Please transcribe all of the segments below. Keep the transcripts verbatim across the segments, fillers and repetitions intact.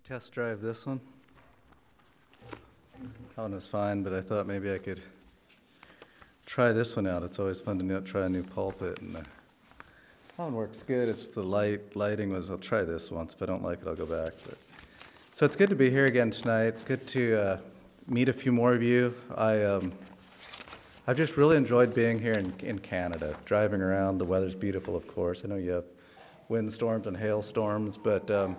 test drive this one. That one was fine, but I thought maybe I could try this one out. It's always fun to know, try a new pulpit. And uh, that one works good. It's the light lighting was. I'll try this once. If I don't like it, I'll go back. But so it's good to be here again tonight. It's good to uh, meet a few more of you. I um, I've just really enjoyed being here in, in Canada, driving around. The weather's beautiful, of course. I know you have windstorms and hailstorms, but um,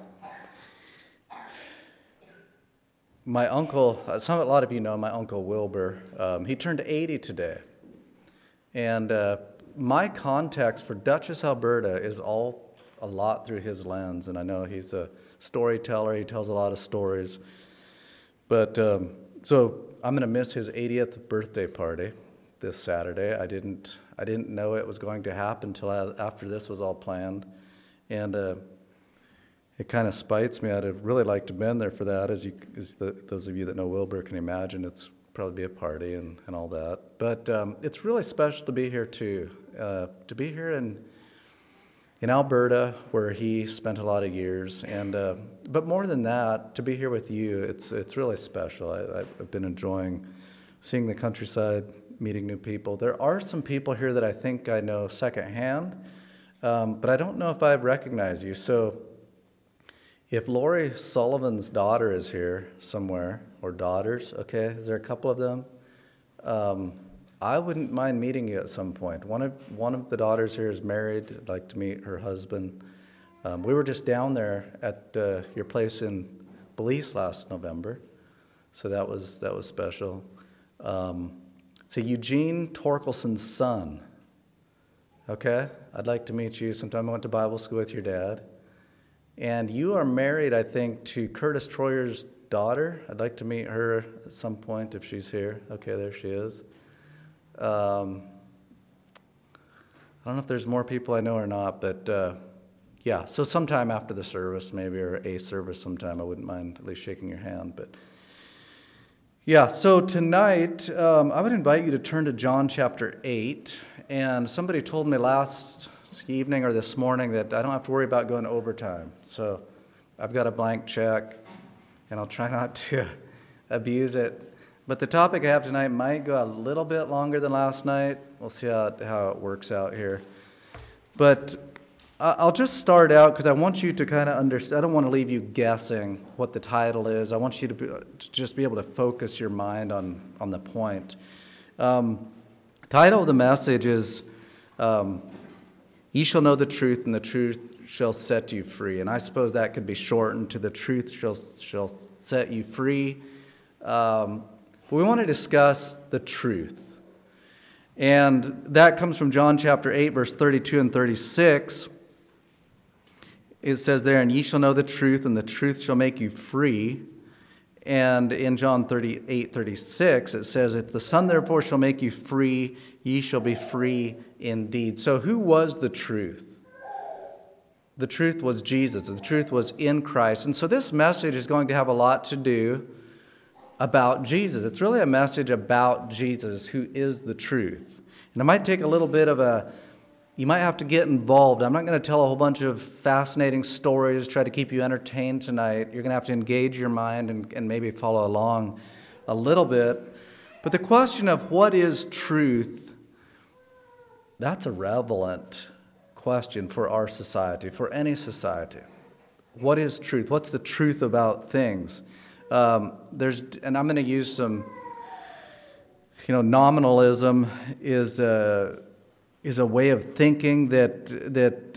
my uncle, some a lot of you know my uncle Wilbur. Um, he turned eighty today, and uh, my context for Dutchess, Alberta, is all a lot through his lens. And I know he's a storyteller; he tells a lot of stories. But um, so I'm going to miss his eightieth birthday party this Saturday. I didn't, I didn't know it was going to happen until after this was all planned, and uh, it kind of spites me. I'd have really liked to have been there for that. As you, as the, those of you that know Wilbur can imagine, it's probably be a party and, and all that. But um, it's really special to be here too. Uh, to be here in in Alberta, where he spent a lot of years, and uh, but more than that, to be here with you, it's it's really special. I, I've been enjoying seeing the countryside, meeting new people. There are some people here that I think I know secondhand, um, but I don't know if I recognize you. So if Lori Sullivan's daughter is here somewhere, or daughters, okay, is there a couple of them? Um, I wouldn't mind meeting you at some point. One of one of the daughters here is married. I'd like to meet her husband. Um, we were just down there at uh, your place in Belize last November, so that was that was special. Um, it's a Eugene Torkelson's son. Okay, I'd like to meet you sometime. I went to Bible school with your dad. And you are married, I think, to Curtis Troyer's daughter. I'd like to meet her at some point if she's here. Okay, there she is. Um, I don't know if there's more people I know or not, but uh, yeah, so sometime after the service, maybe, or a service sometime, I wouldn't mind at least shaking your hand. But yeah, so tonight, um, I would invite you to turn to John chapter eight. And somebody told me last evening or this morning that I don't have to worry about going overtime. So I've got a blank check, and I'll try not to abuse it. But the topic I have tonight might go a little bit longer than last night. We'll see how, how it works out here. But I'll just start out because I want you to kind of understand. I don't want to leave you guessing what the title is. I want you to, be, to just be able to focus your mind on, on the point. Um, title of the message is um, Ye shall know the truth, and the truth shall set you free. And I suppose that could be shortened to the truth shall shall set you free. Um, but we want to discuss the truth. And that comes from John chapter eight, verse thirty-two and thirty-six. It says there, and ye shall know the truth, and the truth shall make you free. And in John thirty-eight, thirty-six, it says, if the Son therefore shall make you free, ye shall be free indeed. So who was the truth? The truth was Jesus. The truth was in Christ. And so this message is going to have a lot to do about Jesus. It's really a message about Jesus, who is the truth. And it might take a little bit of a, you might have to get involved. I'm not going to tell a whole bunch of fascinating stories, try to keep you entertained tonight. You're going to have to engage your mind and, and maybe follow along a little bit. But the question of what is truth, that's a relevant question for our society, for any society. What is truth? What's the truth about things? Um, there's, and I'm going to use some, you know, nominalism is a, is a way of thinking that that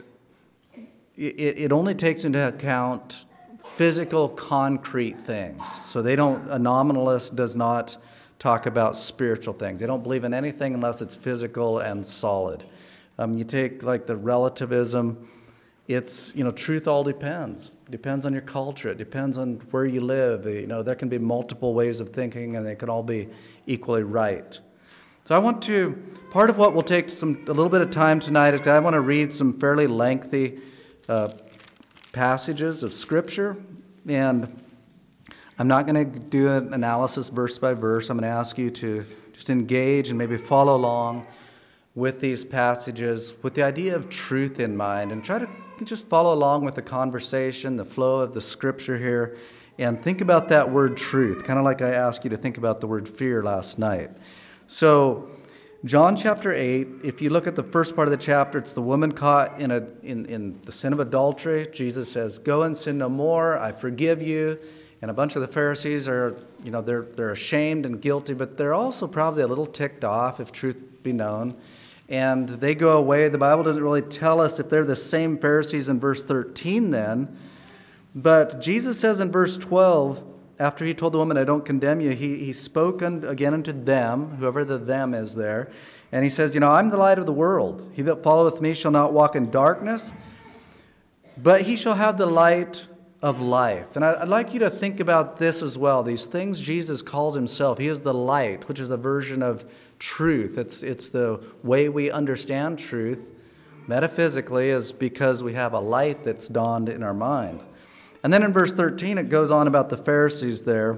it, it only takes into account physical, concrete things. So they don't, a nominalist does not talk about spiritual things. They don't believe in anything unless it's physical and solid. Um, you take like the relativism, it's, you know, truth all depends. It depends on your culture. It depends on where you live. You know, there can be multiple ways of thinking, and they can all be equally right. So I want to, part of what will take some a little bit of time tonight is I want to read some fairly lengthy uh, passages of Scripture, and I'm not going to do an analysis verse by verse. I'm going to ask you to just engage and maybe follow along. with these passages with the idea of truth in mind, and try to just follow along with the conversation, the flow of the scripture here, and think about that word truth, kind of like I asked you to think about the word fear last night. So John chapter eight, if you look at the first part of the chapter, it's the woman caught in, a, in, in the sin of adultery. Jesus says, go and sin no more, I forgive you. And a bunch of the Pharisees are, you know, they're, they're ashamed and guilty, but they're also probably a little ticked off, if truth be known. And they go away. The Bible doesn't really tell us if they're the same Pharisees in verse thirteen then. But Jesus says in verse twelve, after he told the woman, I don't condemn you, he, he spoke again unto them, whoever the them is there. And he says, you know, I'm the light of the world. He that followeth me shall not walk in darkness, but he shall have the light of life. And I'd like you to think about this as well. These things Jesus calls himself. He is the light, which is a version of truth. It's, it's the way we understand truth metaphysically, is because we have a light that's dawned in our mind. And then in verse thirteen, it goes on about the Pharisees there.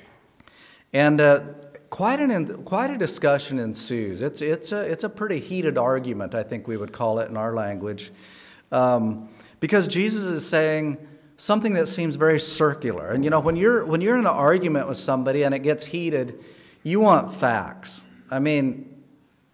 And uh, quite, an, quite a discussion ensues. It's, it's, a, it's a pretty heated argument, I think we would call it in our language. Um, because Jesus is saying something that seems very circular. And you know, when you're when you're in an argument with somebody and it gets heated, you want facts. I mean,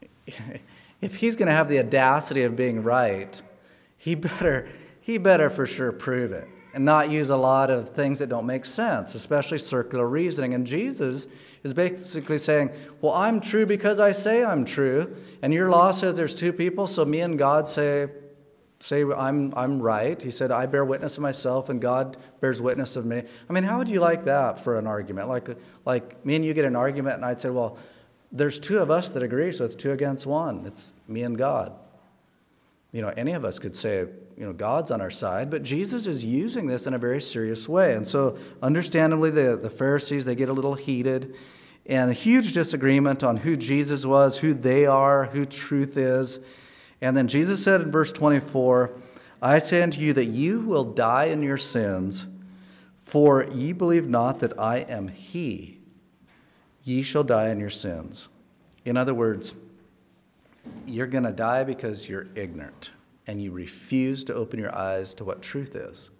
if he's going to have the audacity of being right, he better he better for sure prove it and not use a lot of things that don't make sense, especially circular reasoning. And Jesus is basically saying, well, I'm true because I say I'm true, and your law says there's two people, so me and God say Say I'm I'm right. He said, I bear witness of myself and God bears witness of me. I mean, how would you like that for an argument? Like, like me and you get an argument and I'd say, well, there's two of us that agree, so it's two against one. It's me and God. You know, any of us could say, you know, God's on our side, but Jesus is using this in a very serious way. And so understandably, the, the Pharisees, they get a little heated, and a huge disagreement on who Jesus was, who they are, who truth is. And then Jesus said in verse twenty-four, I say unto you that you will die in your sins, for ye believe not that I am he. Ye shall die in your sins. In other words, you're going to die because you're ignorant and you refuse to open your eyes to what truth is,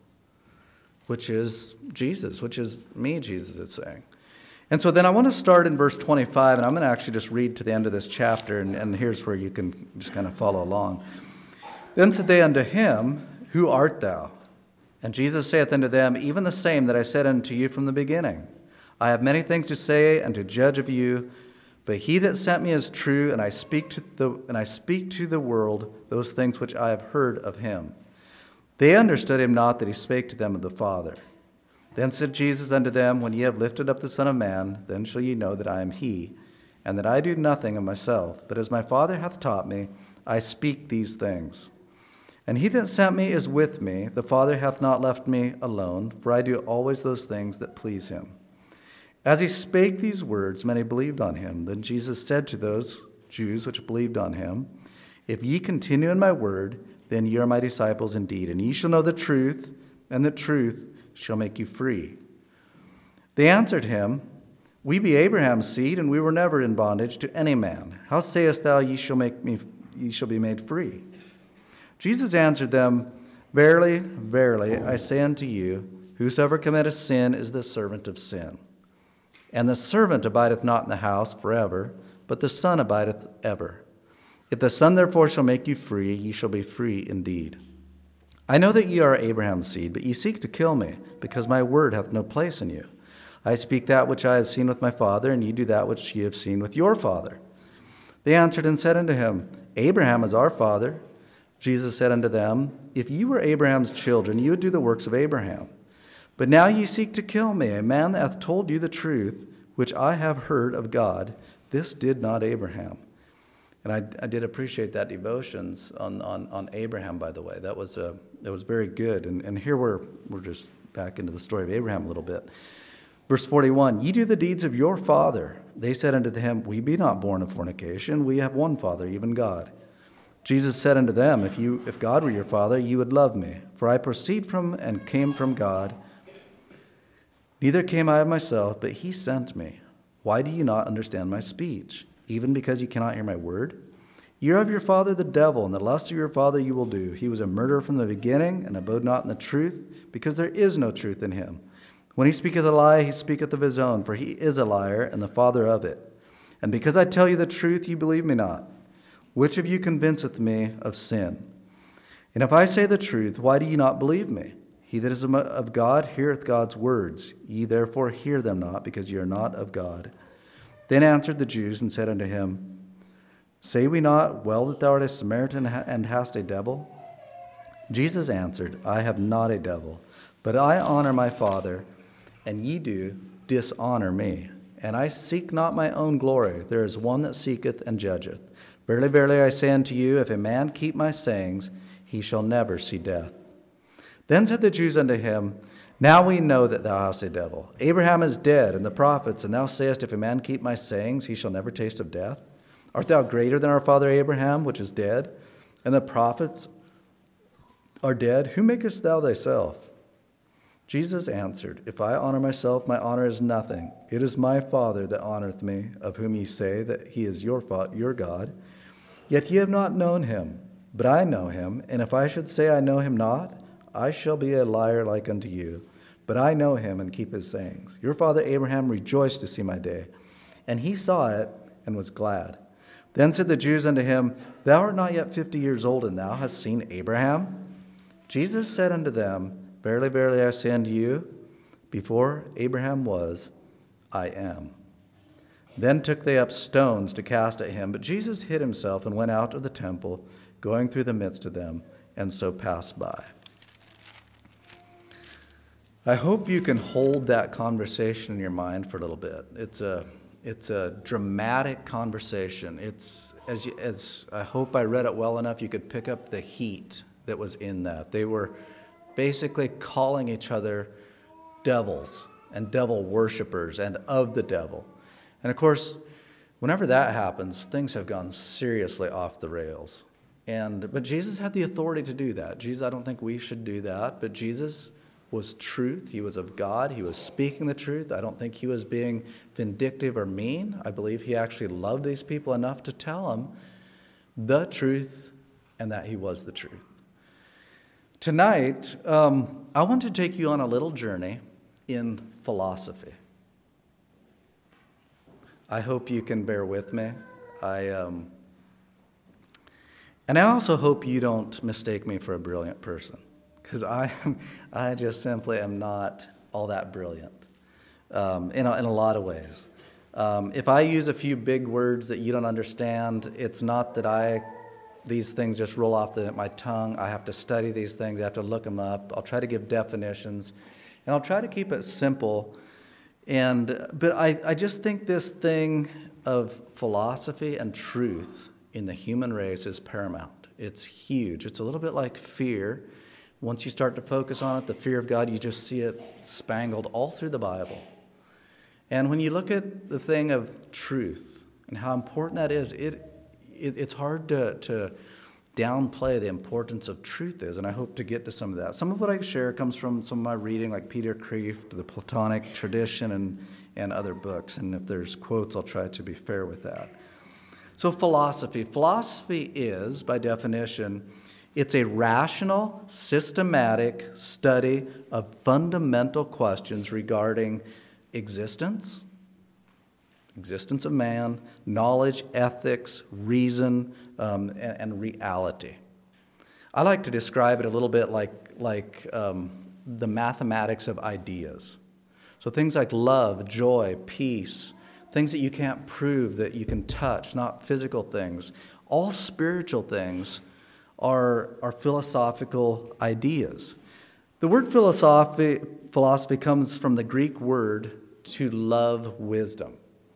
which is Jesus, which is me, Jesus is saying. And so then I want to start in verse twenty-five, and I'm going to actually just read to the end of this chapter, and, and here's where you can just kind of follow along. Then said they unto him, Who art thou? And Jesus saith unto them, Even the same that I said unto you from the beginning. I have many things to say and to judge of you, but he that sent me is true, and I speak to the and I speak to the world those things which I have heard of him. They understood him not that he spake to them of the Father. Then said Jesus unto them, When ye have lifted up the Son of Man, then shall ye know that I am he, and that I do nothing of myself, but as my Father hath taught me, I speak these things. And he that sent me is with me. The Father hath not left me alone, for I do always those things that please him. As he spake these words, many believed on him. Then Jesus said to those Jews which believed on him, If ye continue in my word, then ye are my disciples indeed, and ye shall know the truth, and the truth shall make you free. They answered him, We be Abraham's seed, and we were never in bondage to any man. How sayest thou, ye shall make me, ye shall be made free? Jesus answered them, Verily, verily, I say unto you, whosoever committeth sin is the servant of sin. And the servant abideth not in the house forever, but the Son abideth ever. If the Son therefore shall make you free, ye shall be free indeed. I know that ye are Abraham's seed, but ye seek to kill me, because my word hath no place in you. I speak that which I have seen with my father, and ye do that which ye have seen with your father. They answered and said unto him, Abraham is our father. Jesus said unto them, If ye were Abraham's children, ye would do the works of Abraham. But now ye seek to kill me, a man that hath told you the truth, which I have heard of God. This did not Abraham. And I, I did appreciate that devotions on, on, on Abraham, by the way. That was uh, that was very good. And, and here we're we're just back into the story of Abraham a little bit. Verse forty-one, Ye do the deeds of your father. They said unto him, We be not born of fornication. We have one Father, even God. Jesus said unto them, If you if God were your father, ye would love me. For I proceed from and came from God. Neither came I of myself, but he sent me. Why do ye not understand my speech? Even because ye cannot hear my word? You are of your father the devil, and the lust of your father you will do. He was a murderer from the beginning, and abode not in the truth, because there is no truth in him. When he speaketh a lie, he speaketh of his own, for he is a liar, and the father of it. And because I tell you the truth, you believe me not. Which of you convinceth me of sin? And if I say the truth, why do ye not believe me? He that is of God heareth God's words. Ye therefore hear them not, because ye are not of God. Then answered the Jews, and said unto him, Say we not well that thou art a Samaritan, and hast a devil? Jesus answered, I have not a devil, but I honor my Father, and ye do dishonor me. And I seek not my own glory. There is one that seeketh and judgeth. Verily, verily, I say unto you, if a man keep my sayings, he shall never see death. Then said the Jews unto him, Now we know that thou hast a devil. Abraham is dead, and the prophets, and thou sayest, If a man keep my sayings, he shall never taste of death. Art thou greater than our father Abraham, which is dead, and the prophets are dead? Who makest thou thyself? Jesus answered, If I honor myself, my honor is nothing. It is my Father that honoreth me, of whom ye say that he is your fa- your God. Yet ye have not known him, but I know him. And if I should say I know him not, I shall be a liar like unto you. But I know him and keep his sayings. Your father Abraham rejoiced to see my day, and he saw it and was glad. Then said the Jews unto him, Thou art not yet fifty years old, and thou hast seen Abraham? Jesus said unto them, Verily, verily, I say unto you, before Abraham was, I am. Then took they up stones to cast at him, but Jesus hid himself and went out of the temple, going through the midst of them, and so passed by. I hope you can hold that conversation in your mind for a little bit. It's a it's a dramatic conversation. It's as you, as I hope I read it well enough, you could pick up the heat that was in that. They were basically calling each other devils and devil worshipers and of the devil. And of course, whenever that happens, things have gone seriously off the rails. And but Jesus had the authority to do that. Jesus, I don't think we should do that, but Jesus was truth. He was of God. He was speaking the truth. I don't think he was being vindictive or mean. I believe he actually loved these people enough to tell them the truth and that he was the truth. Tonight, um, I want to take you on a little journey in philosophy. I hope you can bear with me. I um, and I also hope you don't mistake me for a brilliant person, because I am, I just simply am not all that brilliant um, in, a, in a lot of ways. Um, if I use a few big words that you don't understand, it's not that I these things just roll off the, my tongue. I have to study these things. I have to look them up. I'll try to give definitions, and I'll try to keep it simple. And but I, I just think this thing of philosophy and truth in the human race is paramount. It's huge. It's a little bit like fear. Once you start to focus on it, the fear of God, you just see it spangled all through the Bible. And when you look at the thing of truth and how important that is, it, it it's hard to, to downplay the importance of truth is, and I hope to get to some of that. Some of what I share comes from some of my reading, like Peter Kreeft, the Platonic tradition, and, and other books. And if there's quotes, I'll try to be fair with that. So philosophy. Philosophy is, by definition, it's a rational, systematic study of fundamental questions regarding existence, existence of man, knowledge, ethics, reason, um, and, and reality. I like to describe it a little bit like, like um, the mathematics of ideas. So things like love, joy, peace, things that you can't prove, that you can touch, not physical things. All spiritual things are, are philosophical ideas. The word philosophy, philosophy comes from the Greek word to love wisdom.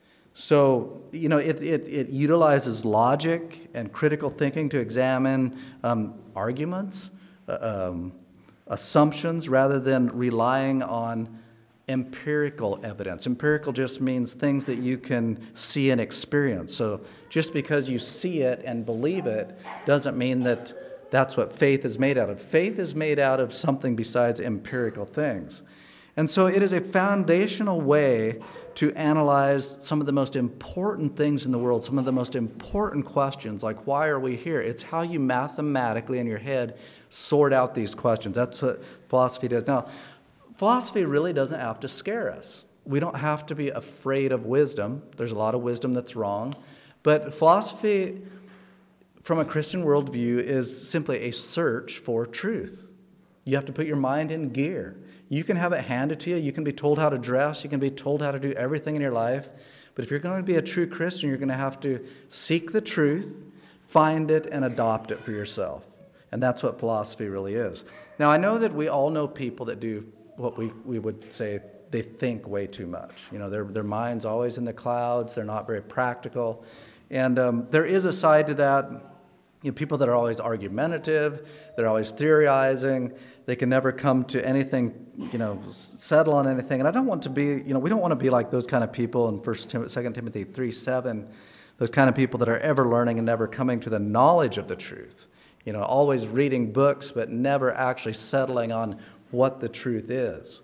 So, you know, it, it, it utilizes logic and critical thinking to examine um, arguments, uh, um, assumptions, rather than relying on empirical evidence. Empirical just means things that you can see and experience. So just because you see it and believe it doesn't mean that that's what faith is made out of. Faith is made out of something besides empirical things. And so it is a foundational way to analyze some of the most important things in the world, some of the most important questions, like why are we here? It's how you mathematically in your head sort out these questions. That's what philosophy does. Now, philosophy really doesn't have to scare us. We don't have to be afraid of wisdom. There's a lot of wisdom that's wrong. But philosophy, from a Christian worldview, is simply a search for truth. You have to put your mind in gear. You can have it handed to you. You can be told how to dress. You can be told how to do everything in your life. But if you're going to be a true Christian, you're going to have to seek the truth, find it, and adopt it for yourself. And that's what philosophy really is. Now, I know that we all know people that do what we, we would say they think way too much. You know, their, their mind's always in the clouds. They're not very practical. And um, there is a side to that. You know, people that are always argumentative, they're always theorizing, they can never come to anything, you know, settle on anything. And I don't want to be, you know, we don't want to be like those kind of people in First Tim- Second Timothy three seven, those kind of people that are ever learning and never coming to the knowledge of the truth. You know, always reading books but never actually settling on what the truth is.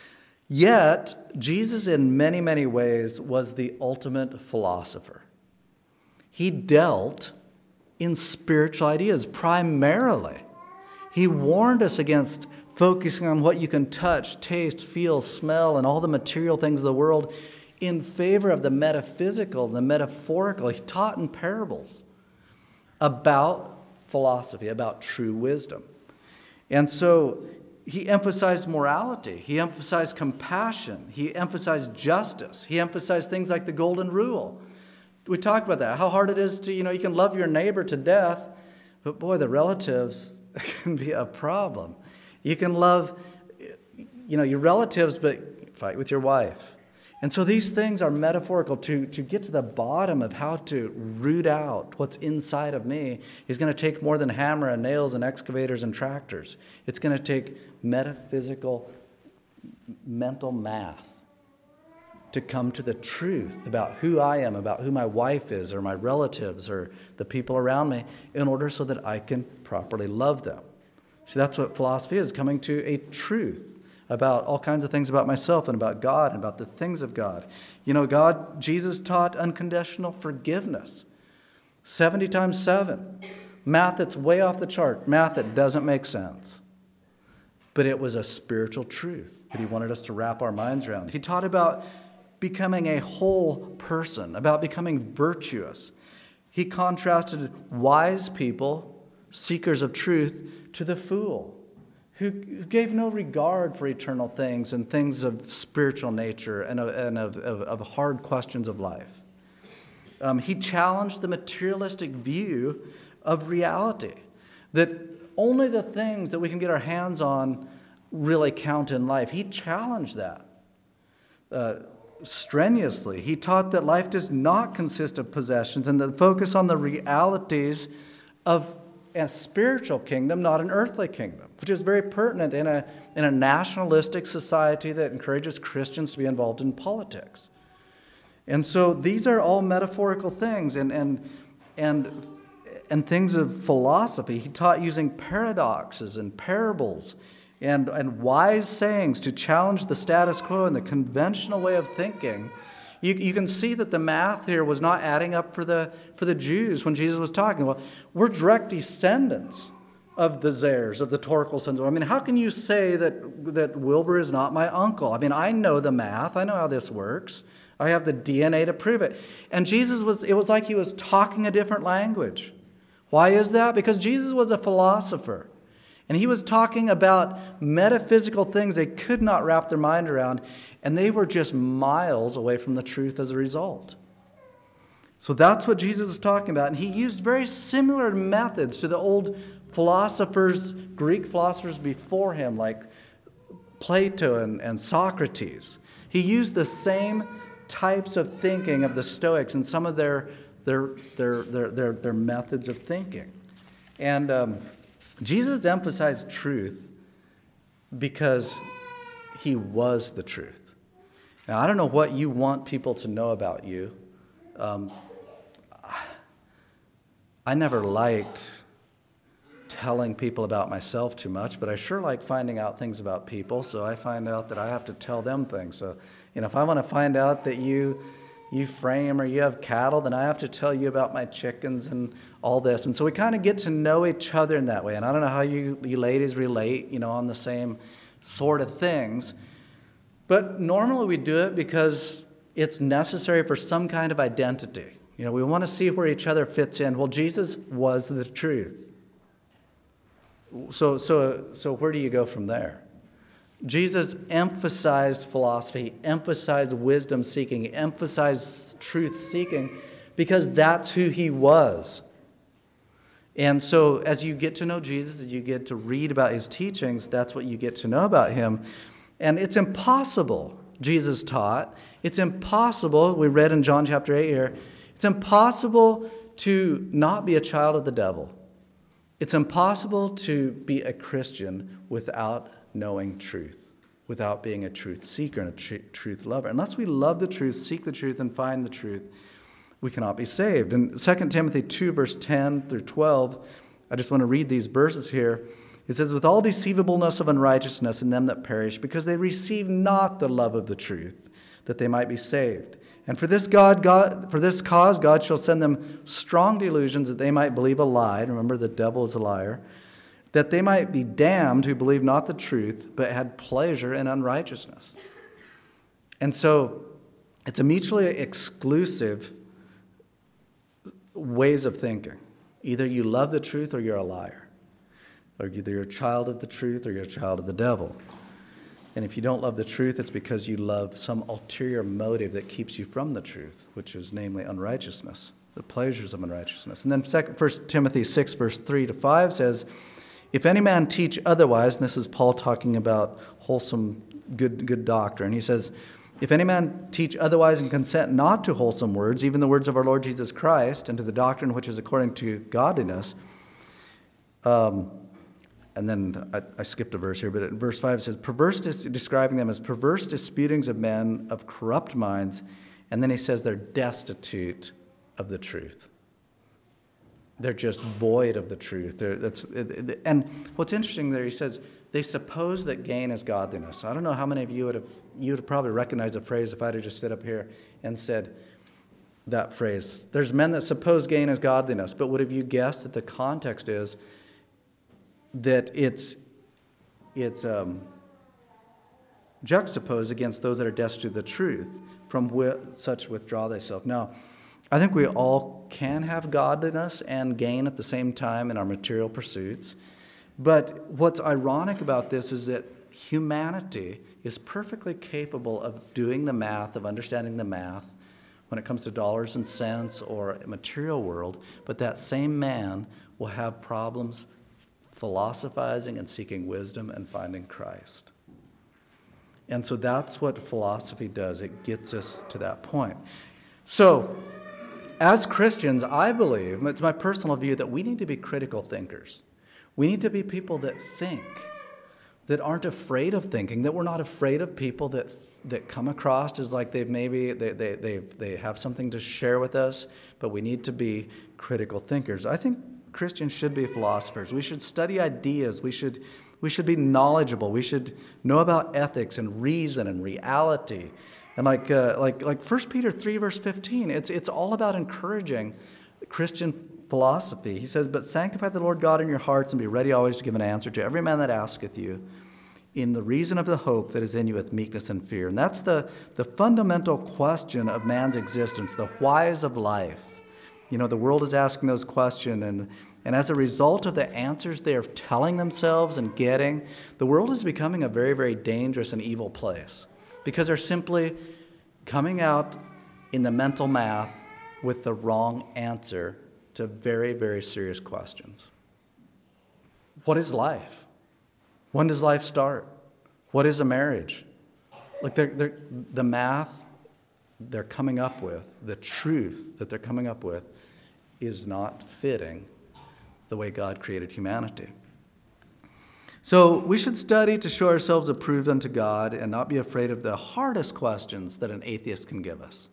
Yet, Jesus in many, many ways was the ultimate philosopher. He dealt in spiritual ideas primarily. He warned us against focusing on what you can touch, taste, feel, smell, and all the material things of the world in favor of the metaphysical, the metaphorical. He taught in parables about philosophy, about true wisdom. And so he emphasized morality. He emphasized compassion. He emphasized justice. He emphasized things like the golden rule. We talked about that, how hard it is to, you know, you can love your neighbor to death, but boy, the relatives can be a problem. You can love, you know, your relatives, but fight with your wife. And so these things are metaphorical. To, to get to the bottom of how to root out what's inside of me is going to take more than hammer and nails and excavators and tractors. It's going to take metaphysical, mental math to come to the truth about who I am, about who my wife is, or my relatives, or the people around me, in order so that I can properly love them. See, that's what philosophy is, coming to a truth about all kinds of things about myself and about God and about the things of God. You know, God, Jesus taught unconditional forgiveness. seventy times seven. Math that's way off the chart. Math that doesn't make sense. But it was a spiritual truth that he wanted us to wrap our minds around. He taught about becoming a whole person, about becoming virtuous. He contrasted wise people, seekers of truth, to the fool, who gave no regard for eternal things and things of spiritual nature and of, and of, of, of hard questions of life. Um, he challenged the materialistic view of reality, that only the things that we can get our hands on really count in life. He challenged that uh, strenuously. He taught that life does not consist of possessions and the focus on the realities of a spiritual kingdom, not an earthly kingdom, which is very pertinent in a, in a nationalistic society that encourages Christians to be involved in politics. And so these are all metaphorical things and, and, and, and things of philosophy. He taught using paradoxes and parables and, and wise sayings to challenge the status quo and the conventional way of thinking. You, you can see that the math here was not adding up for the, for the Jews when Jesus was talking. Well, we're direct descendants of the Zers, of the Torkelsons. I mean, how can you say that, that Wilbur is not my uncle? I mean, I know the math. I know how this works. I have the D N A to prove it. And Jesus was, it was like he was talking a different language. Why is that? Because Jesus was a philosopher. And he was talking about metaphysical things they could not wrap their mind around. And they were just miles away from the truth as a result. So that's what Jesus was talking about. And he used very similar methods to the old philosophers, Greek philosophers before him, like Plato and, and Socrates. He used the same types of thinking of the Stoics and some of their their their their their, their methods of thinking. And um, Jesus emphasized truth because he was the truth. Now, I don't know what you want people to know about you. Um, I never liked telling people about myself too much, but I sure like finding out things about people, so I find out that I have to tell them things. So, you know, if I want to find out that you you frame or you have cattle, then I have to tell you about my chickens and all this. And so we kind of get to know each other in that way. And I don't know how you, you ladies relate, you know, on the same sort of things. But normally we do it because it's necessary for some kind of identity. You know, we want to see where each other fits in. Well, Jesus was the truth. So, so, so where do you go from there? Jesus emphasized philosophy, emphasized wisdom seeking, emphasized truth seeking, because that's who he was. And so as you get to know Jesus, as you get to read about his teachings, that's what you get to know about him. And it's impossible, Jesus taught, it's impossible, we read in John chapter eight here, it's impossible to not be a child of the devil. It's impossible to be a Christian without knowing truth, without being a truth seeker and a tr- truth lover. Unless we love the truth, seek the truth, and find the truth, we cannot be saved. In Second Timothy two, verse ten through twelve, I just want to read these verses here. It says, with all deceivableness of unrighteousness in them that perish, because they receive not the love of the truth, that they might be saved. And for this God, God, for this cause, God shall send them strong delusions that they might believe a lie. Remember, the devil is a liar. That they might be damned who believe not the truth, but had pleasure in unrighteousness. And so it's a mutually exclusive ways of thinking. Either you love the truth or you're a liar. Or either you're a child of the truth or you're a child of the devil. And if you don't love the truth, it's because you love some ulterior motive that keeps you from the truth, which is namely unrighteousness, the pleasures of unrighteousness. And then First Timothy six, verse three to five says, if any man teach otherwise, and this is Paul talking about wholesome, good, good doctrine. He says, if any man teach otherwise and consent not to wholesome words, even the words of our Lord Jesus Christ, and to the doctrine which is according to godliness, um, and then I, I skipped a verse here, but in verse five it says, perverse, describing them as perverse disputings of men of corrupt minds, and then he says they're destitute of the truth. They're just void of the truth. They're, that's, and what's interesting there, he says, they suppose that gain is godliness. I don't know how many of you would have, you would have probably recognized the phrase if I'd have just stood up here and said that phrase. There's men that suppose gain is godliness, but would have you guessed that the context is that it's it's um, juxtaposed against those that are destitute of the truth, from which such withdraw thyself. Now, I think we all can have godliness and gain at the same time in our material pursuits. But what's ironic about this is that humanity is perfectly capable of doing the math, of understanding the math when it comes to dollars and cents or a material world, but that same man will have problems philosophizing and seeking wisdom and finding Christ. And so that's what philosophy does. It gets us to that point. So, as Christians, I believe, it's my personal view, that we need to be critical thinkers. We need to be people that think, that aren't afraid of thinking, that we're not afraid of people that that come across as like they've maybe they they they they have something to share with us, but we need to be critical thinkers. I think Christians should be philosophers. We should study ideas. We should we should be knowledgeable. We should know about ethics and reason and reality. And like uh, like like First Peter three, verse fifteen, it's it's all about encouraging Christian philosophy. He says, but sanctify the Lord God in your hearts and be ready always to give an answer to every man that asketh you in the reason of the hope that is in you with meekness and fear. And that's the, the fundamental question of man's existence, the whys of life. You know, the world is asking those questions, and, and as a result of the answers they are telling themselves and getting, the world is becoming a very, very dangerous and evil place because they're simply coming out in the mental math with the wrong answer to very, very serious questions. What is life? When does life start? What is a marriage? Like they're, they're, the math they're coming up with, the truth that they're coming up with, is not fitting the way God created humanity. So we should study to show ourselves approved unto God and not be afraid of the hardest questions that an atheist can give us.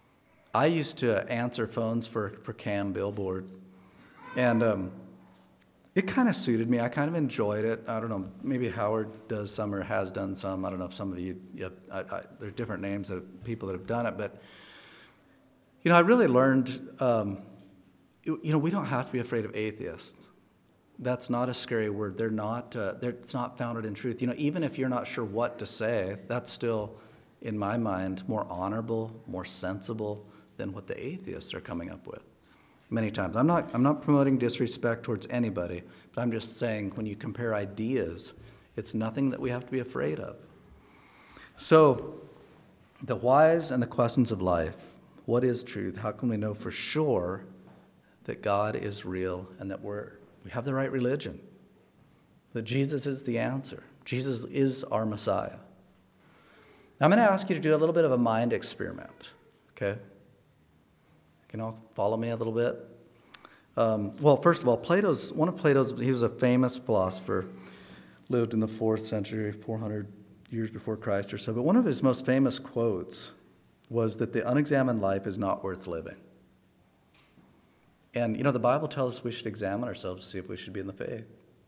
I used to answer phones for, for Cam Billboard, and um, it kind of suited me. I kind of enjoyed it. I don't know, maybe Howard does some or has done some. I don't know if some of you, you have, I, I, there are different names of people that have done it, but, you know, I really learned, um, you, you know, we don't have to be afraid of atheists. That's not a scary word. They're not, uh, they're, it's not founded in truth. You know, even if you're not sure what to say, that's still, in my mind, more honorable, more sensible than what the atheists are coming up with. Many times. I'm not, I'm not promoting disrespect towards anybody, but I'm just saying when you compare ideas, it's nothing that we have to be afraid of. So, the whys and the questions of life. What is truth? How can we know for sure that God is real and that we're, we have the right religion? That Jesus is the answer. Jesus is our Messiah. Now, I'm going to ask you to do a little bit of a mind experiment, okay? Can you all follow me a little bit? Um, well, first of all, Plato's, one of Plato's, he was a famous philosopher, lived in the fourth century, four hundred years before Christ or so, but one of his most famous quotes was that the unexamined life is not worth living. And, you know, the Bible tells us we should examine ourselves to see if we should be in the faith.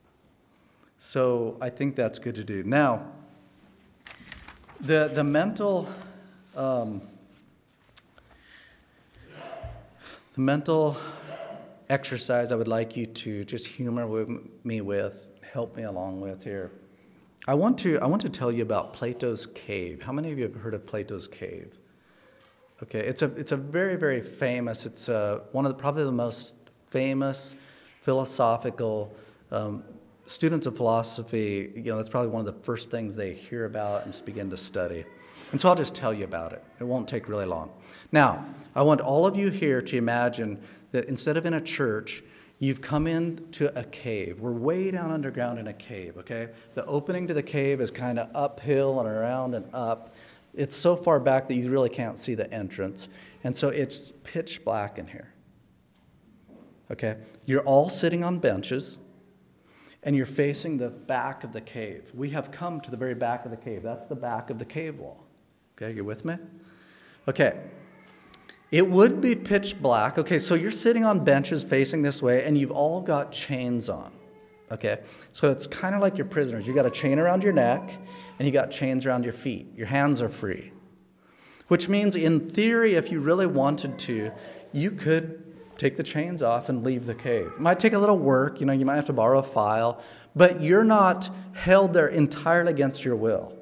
So I think that's good to do. Now, the, the mental... Um, The mental exercise I would like you to just humor with me with, help me along with here. I want to I want to tell you about Plato's cave. How many of you have heard of Plato's cave? Okay, it's a it's a very very famous. It's uh, one of the, probably the most famous philosophical um, students of philosophy. You know, that's probably one of the first things they hear about and begin to study. And so I'll just tell you about it. It won't take really long. Now, I want all of you here to imagine that instead of in a church, you've come into a cave. We're way down underground in a cave, okay? The opening to the cave is kind of uphill and around and up. It's so far back that you really can't see the entrance. And so it's pitch black in here, okay? You're all sitting on benches, and you're facing the back of the cave. We have come to the very back of the cave. That's the back of the cave wall. Okay, you with me? Okay. It would be pitch black. Okay, so you're sitting on benches facing this way, and you've all got chains on. Okay, so it's kind of like you're prisoners. You got a chain around your neck, and you got chains around your feet. Your hands are free. Which means, in theory, if you really wanted to, you could take the chains off and leave the cave. It might take a little work. You know, you might have to borrow a file, but you're not held there entirely against your will.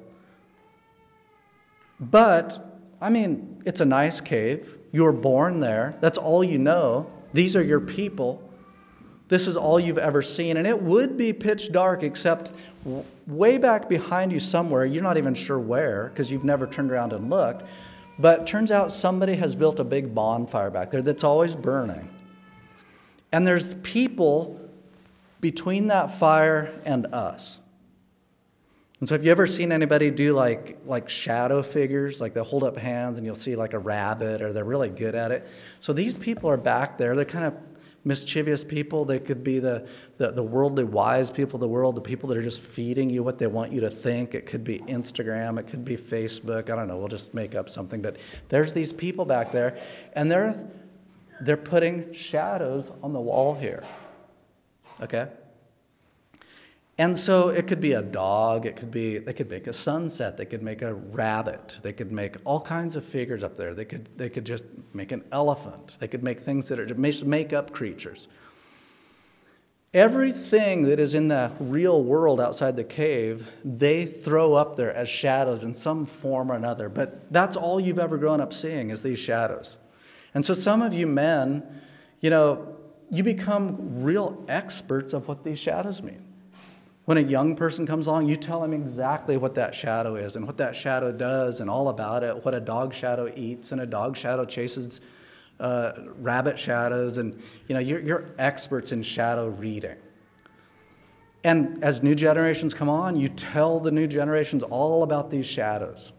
But, I mean, it's a nice cave. You were born there. That's all you know. These are your people. This is all you've ever seen. And it would be pitch dark, except way back behind you somewhere, you're not even sure where, because you've never turned around and looked. But it turns out somebody has built a big bonfire back there that's always burning. And there's people between that fire and us. And so have you ever seen anybody do like like shadow figures? Like they'll hold up hands and you'll see like a rabbit, or they're really good at it. So these people are back there. They're kind of mischievous people. They could be the, the, the worldly wise people of the world, the people that are just feeding you what they want you to think. It could be Instagram. It could be Facebook. I don't know. We'll just make up something. But there's these people back there, and they're they're putting shadows on the wall here. Okay? And so it could be a dog, it could be, they could make a sunset, they could make a rabbit, they could make all kinds of figures up there. They could they could just make an elephant. They could make things that are just make up creatures. Everything that is in the real world outside the cave, they throw up there as shadows in some form or another. But that's all you've ever grown up seeing is these shadows. And so some of you men, you know, you become real experts of what these shadows mean. When a young person comes along, you tell them exactly what that shadow is and what that shadow does and all about it, what a dog shadow eats, and a dog shadow chases uh, rabbit shadows. And, you know, you're, you're experts in shadow reading. And as new generations come on, you tell the new generations all about these shadows.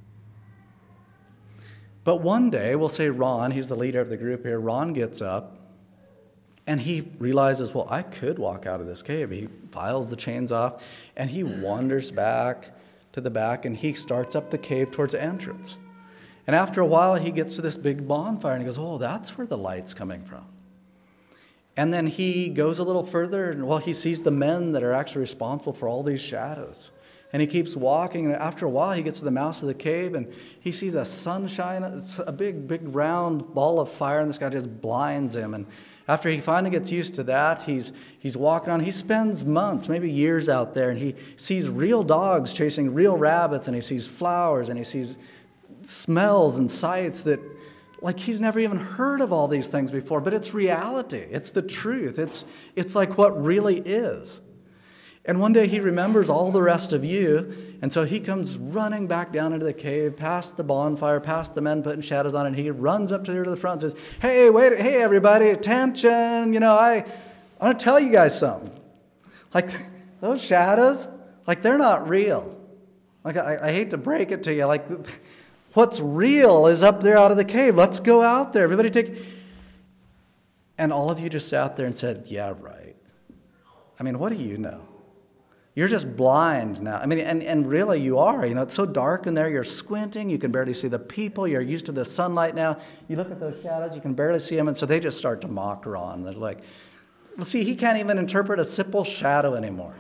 But one day, we'll say Ron, he's the leader of the group here, Ron gets up, and he realizes, well, I could walk out of this cave. He files the chains off, and he wanders back to the back, and he starts up the cave towards the entrance. And after a while, he gets to this big bonfire, and he goes, oh, that's where the light's coming from. And then he goes a little further, and well, he sees the men that are actually responsible for all these shadows. And he keeps walking, and after a while, he gets to the mouth of the cave, and he sees a sunshine, it's a big, big round ball of fire, and this guy just blinds him. And after he finally gets used to that, he's he's walking on. He spends months, maybe years out there, and he sees real dogs chasing real rabbits, and he sees flowers, and he sees smells and sights that, like, he's never even heard of all these things before. But it's reality. It's the truth. It's it's like what really is. And one day he remembers all the rest of you, and so he comes running back down into the cave, past the bonfire, past the men putting shadows on, and he runs up to there to the front and says, hey, wait, hey, everybody, attention, you know, I, I want to tell you guys something. Like, those shadows, like, they're not real. Like, I, I hate to break it to you, like, what's real is up there out of the cave. Let's go out there. Everybody take... And all of you just sat there and said, yeah, right. I mean, what do you know? You're just blind now. I mean, and, and really you are. You know, it's so dark in there, you're squinting, you can barely see the people, you're used to the sunlight now. You look at those shadows, you can barely see them, and so they just start to mock Ron. They're like, well, see, he can't even interpret a simple shadow anymore.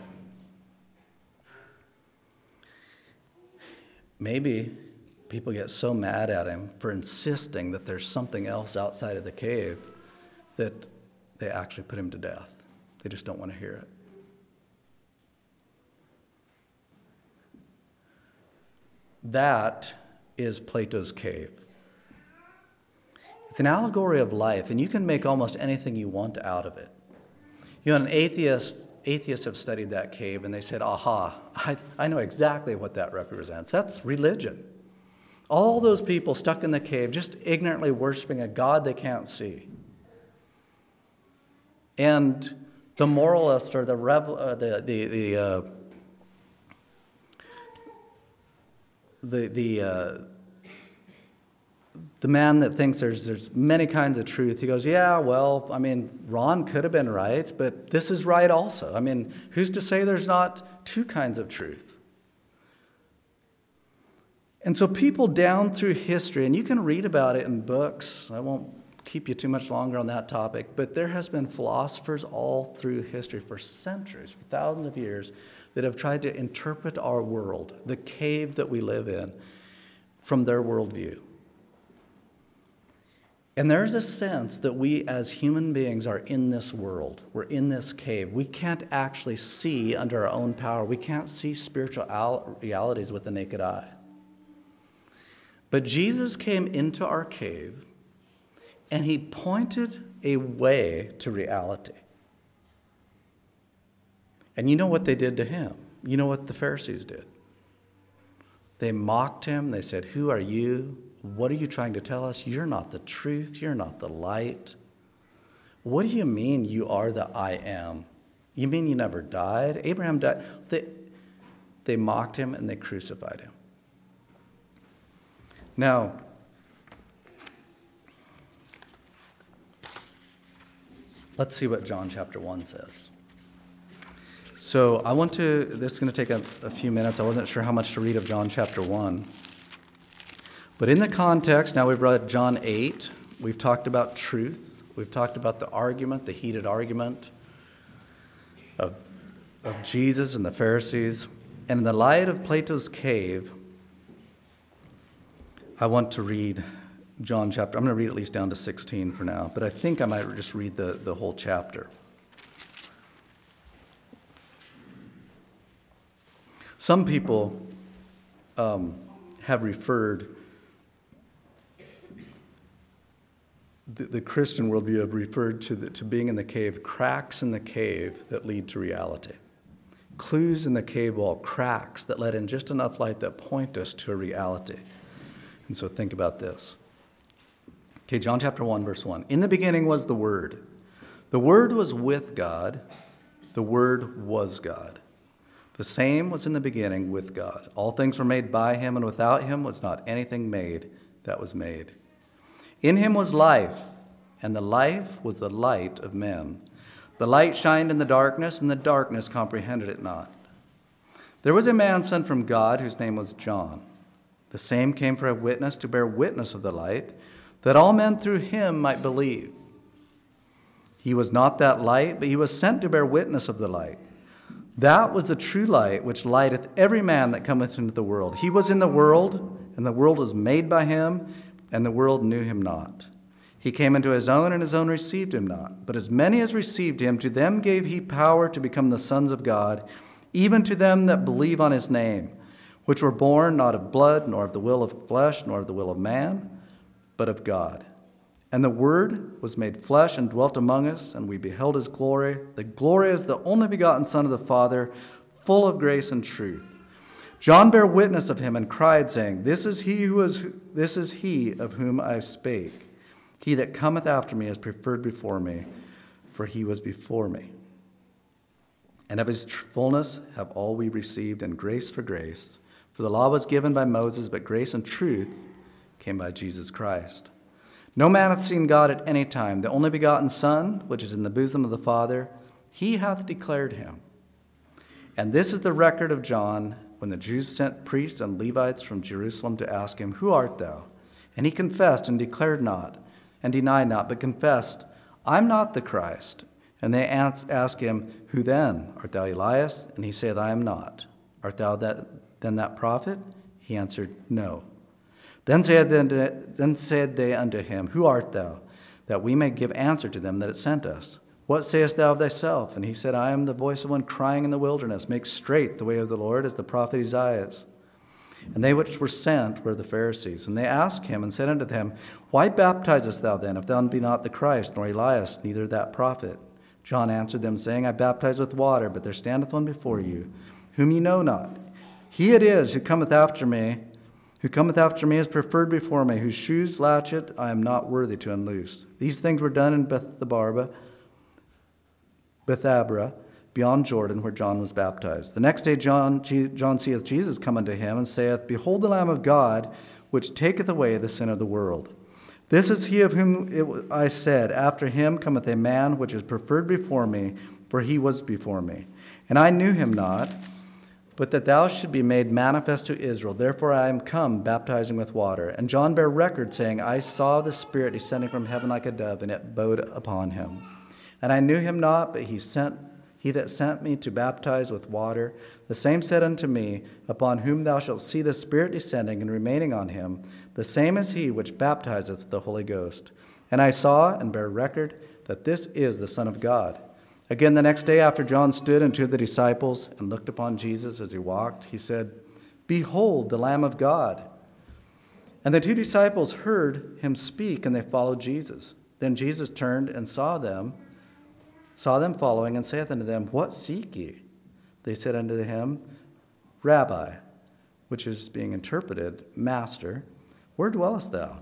Maybe people get so mad at him for insisting that there's something else outside of the cave that they actually put him to death. They just don't want to hear it. That is Plato's cave. It's an allegory of life, and you can make almost anything you want out of it. You know, an atheist, atheists have studied that cave, and they said, aha, I, I know exactly what that represents. That's religion. All those people stuck in the cave, just ignorantly worshiping a God they can't see. And the moralist or the revel, uh, the the the uh, the the uh, the man that thinks there's there's many kinds of truth, he goes, yeah, well, I mean, Ron could have been right, but this is right also. I mean, who's to say there's not two kinds of truth? And so people down through history, and you can read about it in books. I won't keep you too much longer on that topic, but there has been philosophers all through history for centuries, for thousands of years, that have tried to interpret our world, the cave that we live in, from their worldview. And there's a sense that we as human beings are in this world. We're in this cave. We can't actually see under our own power. We can't see spiritual realities with the naked eye. But Jesus came into our cave, and he pointed a way to reality. And you know what they did to him? You know what the Pharisees did? They mocked him. They said, who are you? What are you trying to tell us? You're not the truth. You're not the light. What do you mean you are the I am? You mean you never died? Abraham died. They, they mocked him and they crucified him. Now, let's see what John chapter one says. So I want to, this is going to take a, a few minutes. I wasn't sure how much to read of John chapter one. But in the context, now we've read John eight. We've talked about truth. We've talked about the argument, the heated argument of, of Jesus and the Pharisees. And in the light of Plato's cave, I want to read John chapter, I'm going to read at least down to sixteen for now, but I think I might just read the, the whole chapter. Some people um, have referred, the, the Christian worldview have referred to, the, to being in the cave, cracks in the cave that lead to reality. Clues in the cave wall, cracks that let in just enough light that point us to a reality. And so think about this. Okay, John chapter one, verse one. In the beginning was the Word. The Word was with God. The Word was God. The same was in the beginning with God. All things were made by him, and without him was not anything made that was made. In him was life, and the life was the light of men. The light shined in the darkness, and the darkness comprehended it not. There was a man sent from God whose name was John. The same came for a witness to bear witness of the light, that all men through him might believe. He was not that light, but he was sent to bear witness of the light. That was the true light, which lighteth every man that cometh into the world. He was in the world, and the world was made by him, and the world knew him not. He came into his own, and his own received him not. But as many as received him, to them gave he power to become the sons of God, even to them that believe on his name, which were born not of blood, nor of the will of flesh, nor of the will of man, but of God. And the Word was made flesh and dwelt among us, and we beheld his glory. The glory is the only begotten Son of the Father, full of grace and truth. John bare witness of him and cried, saying, This is he who is this is he of whom I spake. He that cometh after me is preferred before me, for he was before me. And of his fullness have all we received, and grace for grace. For the law was given by Moses, but grace and truth came by Jesus Christ. No man hath seen God at any time. The only begotten Son, which is in the bosom of the Father, he hath declared him. And this is the record of John, when the Jews sent priests and Levites from Jerusalem to ask him, Who art thou? And he confessed and declared not, and denied not, but confessed, I'm not the Christ. And they asked him, Who then? Art thou Elias? And he saith, I am not. Art thou that, then that prophet? He answered, No. Then said, then said they unto him, Who art thou? That we may give answer to them that it sent us. What sayest thou of thyself? And he said, I am the voice of one crying in the wilderness, Make straight the way of the Lord, as the prophet Isaiah. And they which were sent were the Pharisees. And they asked him and said unto them, Why baptizest thou then, if thou be not the Christ, nor Elias, neither that prophet? John answered them, saying, I baptize with water, but there standeth one before you, whom ye know not. He it is who cometh after me, Who cometh after me is preferred before me, whose shoes latchet I am not worthy to unloose. These things were done in Bethabara, Bethabara, beyond Jordan, where John was baptized. The next day John, John seeth Jesus come unto him, and saith, Behold the Lamb of God, which taketh away the sin of the world. This is he of whom it, I said, After him cometh a man which is preferred before me, for he was before me. And I knew him not, but that thou should be made manifest to Israel. Therefore I am come baptizing with water. And John bare record, saying, I saw the Spirit descending from heaven like a dove, and it abode upon him. And I knew him not, but he sent he that sent me to baptize with water. The same said unto me, Upon whom thou shalt see the Spirit descending and remaining on him, the same is he which baptizeth with the Holy Ghost. And I saw and bare record that this is the Son of God. Again, the next day after John stood unto the disciples and looked upon Jesus as he walked, he said, Behold the Lamb of God. And the two disciples heard him speak, and they followed Jesus. Then Jesus turned and saw them, saw them following, and saith unto them, What seek ye? They said unto him, Rabbi, which is being interpreted, Master, where dwellest thou?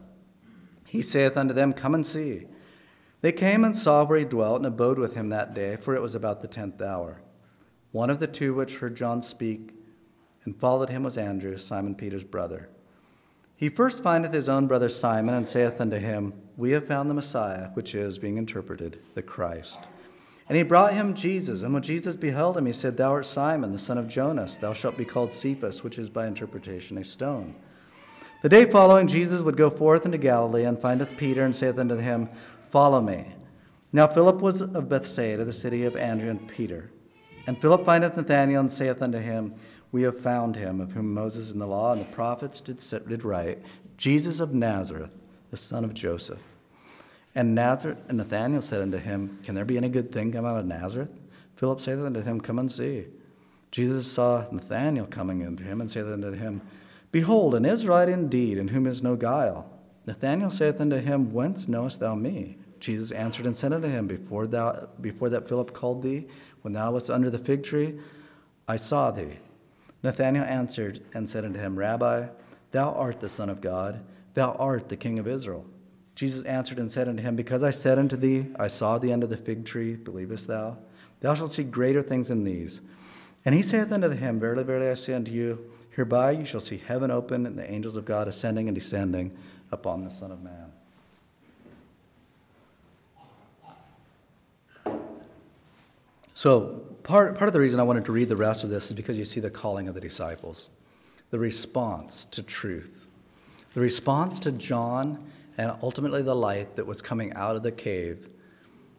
He saith unto them, Come and see. They came and saw where he dwelt, and abode with him that day, for it was about the tenth hour. One of the two which heard John speak and followed him was Andrew, Simon Peter's brother. He first findeth his own brother Simon, and saith unto him, We have found the Messiah, which is, being interpreted, the Christ. And he brought him Jesus, and when Jesus beheld him, he said, Thou art Simon, the son of Jonas. Thou shalt be called Cephas, which is by interpretation a stone. The day following, Jesus would go forth into Galilee, and findeth Peter, and saith unto him, Follow me. Now Philip was of Bethsaida, the city of Andrew and Peter. And Philip findeth Nathanael, and saith unto him, We have found him, of whom Moses in the law and the prophets did, did write, Jesus of Nazareth, the son of Joseph. And, Nazareth, and Nathanael said unto him, Can there be any good thing come out of Nazareth? Philip saith unto him, Come and see. Jesus saw Nathanael coming unto him, and saith unto him, Behold, an Israelite indeed, in whom is no guile. Nathanael saith unto him, Whence knowest thou me? Jesus answered and said unto him, Before thou, before that Philip called thee, when thou wast under the fig tree, I saw thee. Nathanael answered and said unto him, Rabbi, thou art the Son of God, thou art the King of Israel. Jesus answered and said unto him, Because I said unto thee, I saw thee under the fig tree, believest thou? Thou shalt see greater things than these. And he saith unto him, Verily, verily, I say unto you, hereby you shall see heaven open, and the angels of God ascending and descending upon the Son of Man. So part, part of the reason I wanted to read the rest of this is because you see the calling of the disciples, the response to truth, the response to John, and ultimately the light that was coming out of the cave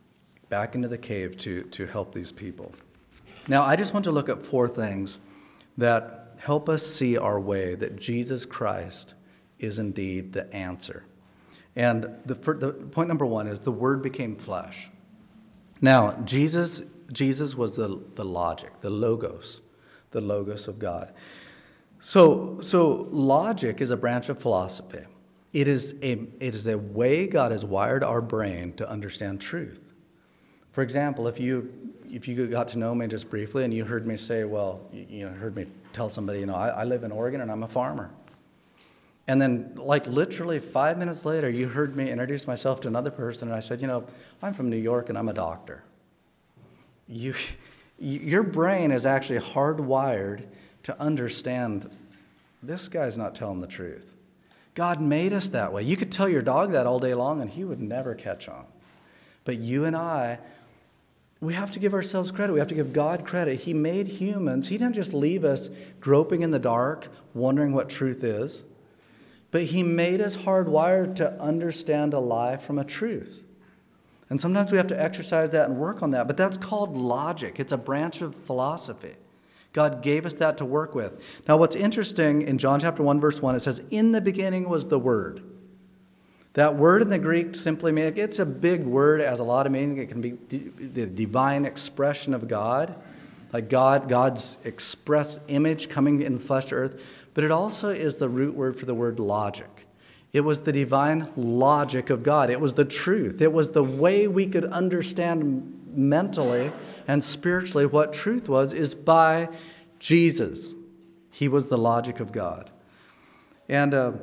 back into the cave to, to help these people. Now, I just want to look at four things that help us see our way, that Jesus Christ is indeed the answer. And the, the point number one is the Word became flesh. Now, Jesus, Jesus was the, the logic, the logos, the logos of God. So, so logic is a branch of philosophy. It is a, it is a way God has wired our brain to understand truth. For example, if you if you got to know me just briefly and you heard me say, well, you, you know, heard me tell somebody, you know, I, I live in Oregon and I'm a farmer. And then, like, literally five minutes later, you heard me introduce myself to another person, and I said, you know, I'm from New York and I'm a doctor. You, your brain is actually hardwired to understand this guy's not telling the truth. God made us that way. You could tell your dog that all day long, and he would never catch on. But you and I, we have to give ourselves credit. We have to give God credit. He made humans. He didn't just leave us groping in the dark, wondering what truth is. But he made us hardwired to understand a lie from a truth. And sometimes we have to exercise that and work on that. But that's called logic. It's a branch of philosophy. God gave us that to work with. Now, what's interesting, in John chapter one, verse one, it says, in the beginning was the Word. That word in the Greek simply means, it's a big word, it has a lot of meaning. It can be the divine expression of God, like God, God's express image coming in flesh to earth. But it also is the root word for the word logic. It was the divine logic of God. It was the truth. It was the way we could understand mentally and spiritually what truth was, is by Jesus. He was the logic of God. And uh,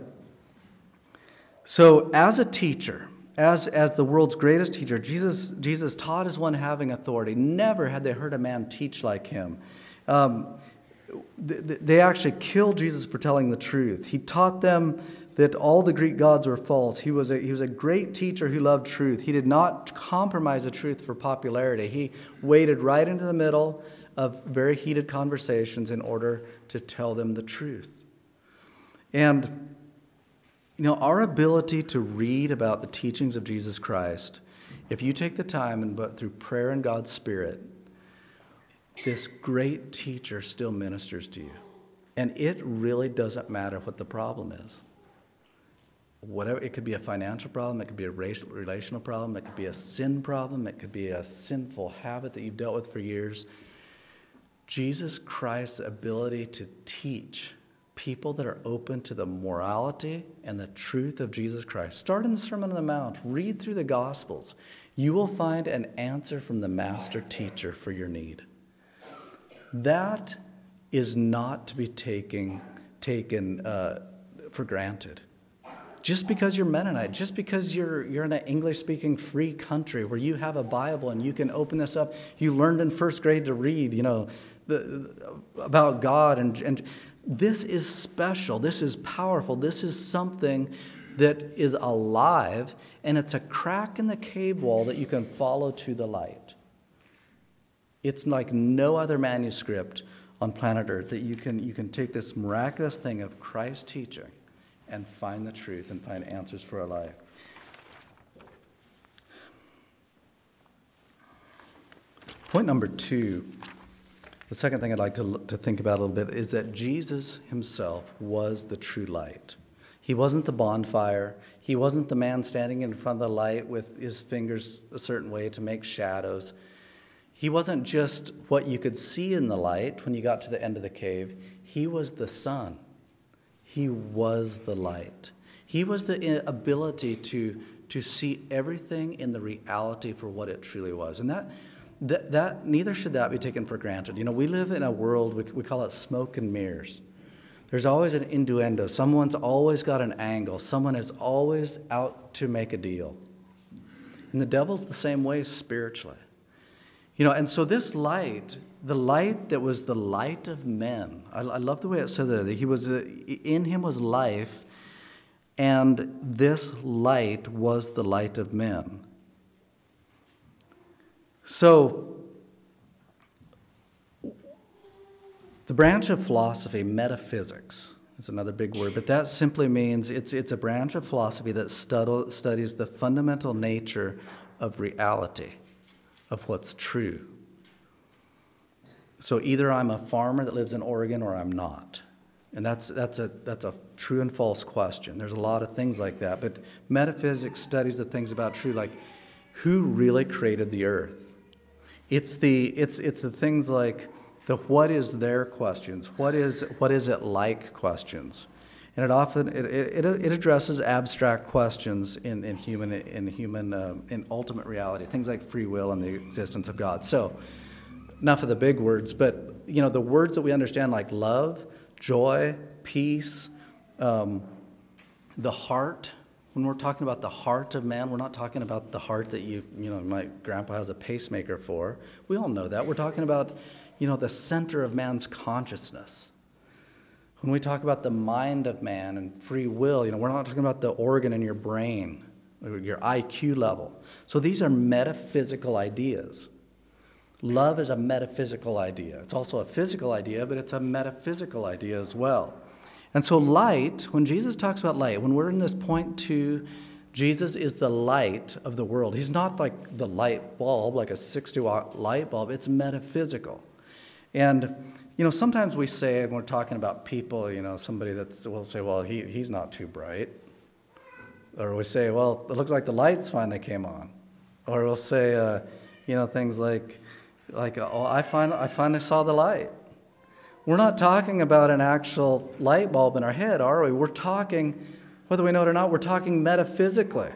so as a teacher, as, as the world's greatest teacher, Jesus, Jesus taught as one having authority. Never had they heard a man teach like him. Um, They actually killed Jesus for telling the truth. He taught them that all the Greek gods were false. He was a, he was a great teacher who loved truth. He did not compromise the truth for popularity. He waded right into the middle of very heated conversations in order to tell them the truth. And, you know, our ability to read about the teachings of Jesus Christ, if you take the time and but through prayer and God's Spirit, this great teacher still ministers to you. And it really doesn't matter what the problem is. Whatever, it could be a financial problem, it could be a racial, relational problem, it could be a sin problem, it could be a sinful habit that you've dealt with for years. Jesus Christ's ability to teach people that are open to the morality and the truth of Jesus Christ. Start in the Sermon on the Mount, read through the Gospels. You will find an answer from the master teacher for your need. That is not to be taken, taken uh, for granted. Just because you're Mennonite, just because you're you're in an English-speaking free country where you have a Bible and you can open this up, you learned in first grade to read, you know, the, about God, and and this is special. This is powerful. This is something that is alive, and it's a crack in the cave wall that you can follow to the light. It's like no other manuscript on planet Earth that you can you can take this miraculous thing of Christ's teaching and find the truth and find answers for our life. Point number two, the second thing I'd like to, to think about a little bit, is that Jesus himself was the true light. He wasn't the bonfire. He wasn't the man standing in front of the light with his fingers a certain way to make shadows. He wasn't just what you could see in the light when you got to the end of the cave. He was the sun. He was the light. He was the ability to, to see everything in the reality for what it truly was. And that, that, that neither should that be taken for granted. You know, we live in a world, we, we call it smoke and mirrors. There's always an innuendo. Someone's always got an angle. Someone is always out to make a deal. And the devil's the same way spiritually. You know, and so this light, the light that was the light of men, I, I love the way it says that he was a, in him was life, and this light was the light of men. So the branch of philosophy, metaphysics, is another big word, but that simply means it's it's a branch of philosophy that stud, studies the fundamental nature of reality. of what's true. So either I'm a farmer that lives in Oregon or I'm not. And that's that's a that's a true and false question. There's a lot of things like that. But metaphysics studies the things about true, like who really created the earth? It's the it's it's the things like the what is there questions. What is what is it like questions? And it often it it, it addresses abstract questions in, in human in human uh, in ultimate reality, things like free will and the existence of God. So enough of the big words, but you know the words that we understand like love, joy, peace, um, the heart. When we're talking about the heart of man, we're not talking about the heart that you, you know, my grandpa has a pacemaker for. We all know that. We're talking about, you know, the center of man's consciousness. When we talk about the mind of man and free will, you know, we're not talking about the organ in your brain, or your I Q level. So these are metaphysical ideas. Love is a metaphysical idea. It's also a physical idea, but it's a metaphysical idea as well. And so light, when Jesus talks about light, when we're in this point two, Jesus is the light of the world. He's not like the light bulb, like a sixty watt light bulb. It's metaphysical. And, you know, sometimes we say, when we're talking about people, you know, somebody that's, we'll say, well, he he's not too bright. Or we say, well, it looks like the lights finally came on. Or we'll say, uh, you know, things like, like, oh, I, find, I finally saw the light. We're not talking about an actual light bulb in our head, are we? We're talking, whether we know it or not, we're talking metaphysically.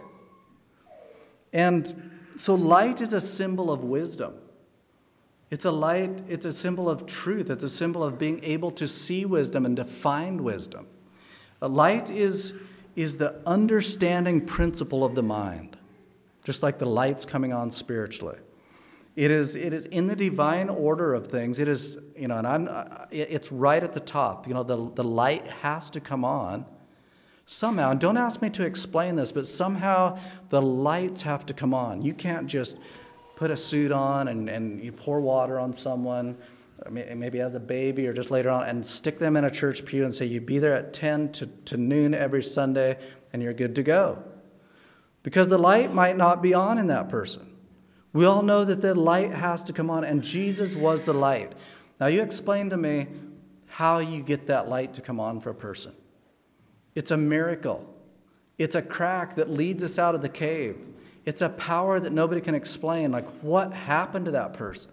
And so light is a symbol of wisdom. It's a light, it's a symbol of truth. It's a symbol of being able to see wisdom and to find wisdom. A light is, is the understanding principle of the mind, just like the lights coming on spiritually. It is it is in the divine order of things. It is, you know, and I'm it's right at the top. You know, the the light has to come on somehow. And don't ask me to explain this, but somehow the lights have to come on. You can't just put a suit on and, and you pour water on someone, maybe as a baby or just later on, and stick them in a church pew and say, you be there at ten to, to noon every Sunday and you're good to go. Because the light might not be on in that person. We all know that the light has to come on, and Jesus was the light. Now, you explain to me how you get that light to come on for a person. It's a miracle. It's a crack that leads us out of the cave. It's a power that nobody can explain. Like, what happened to that person?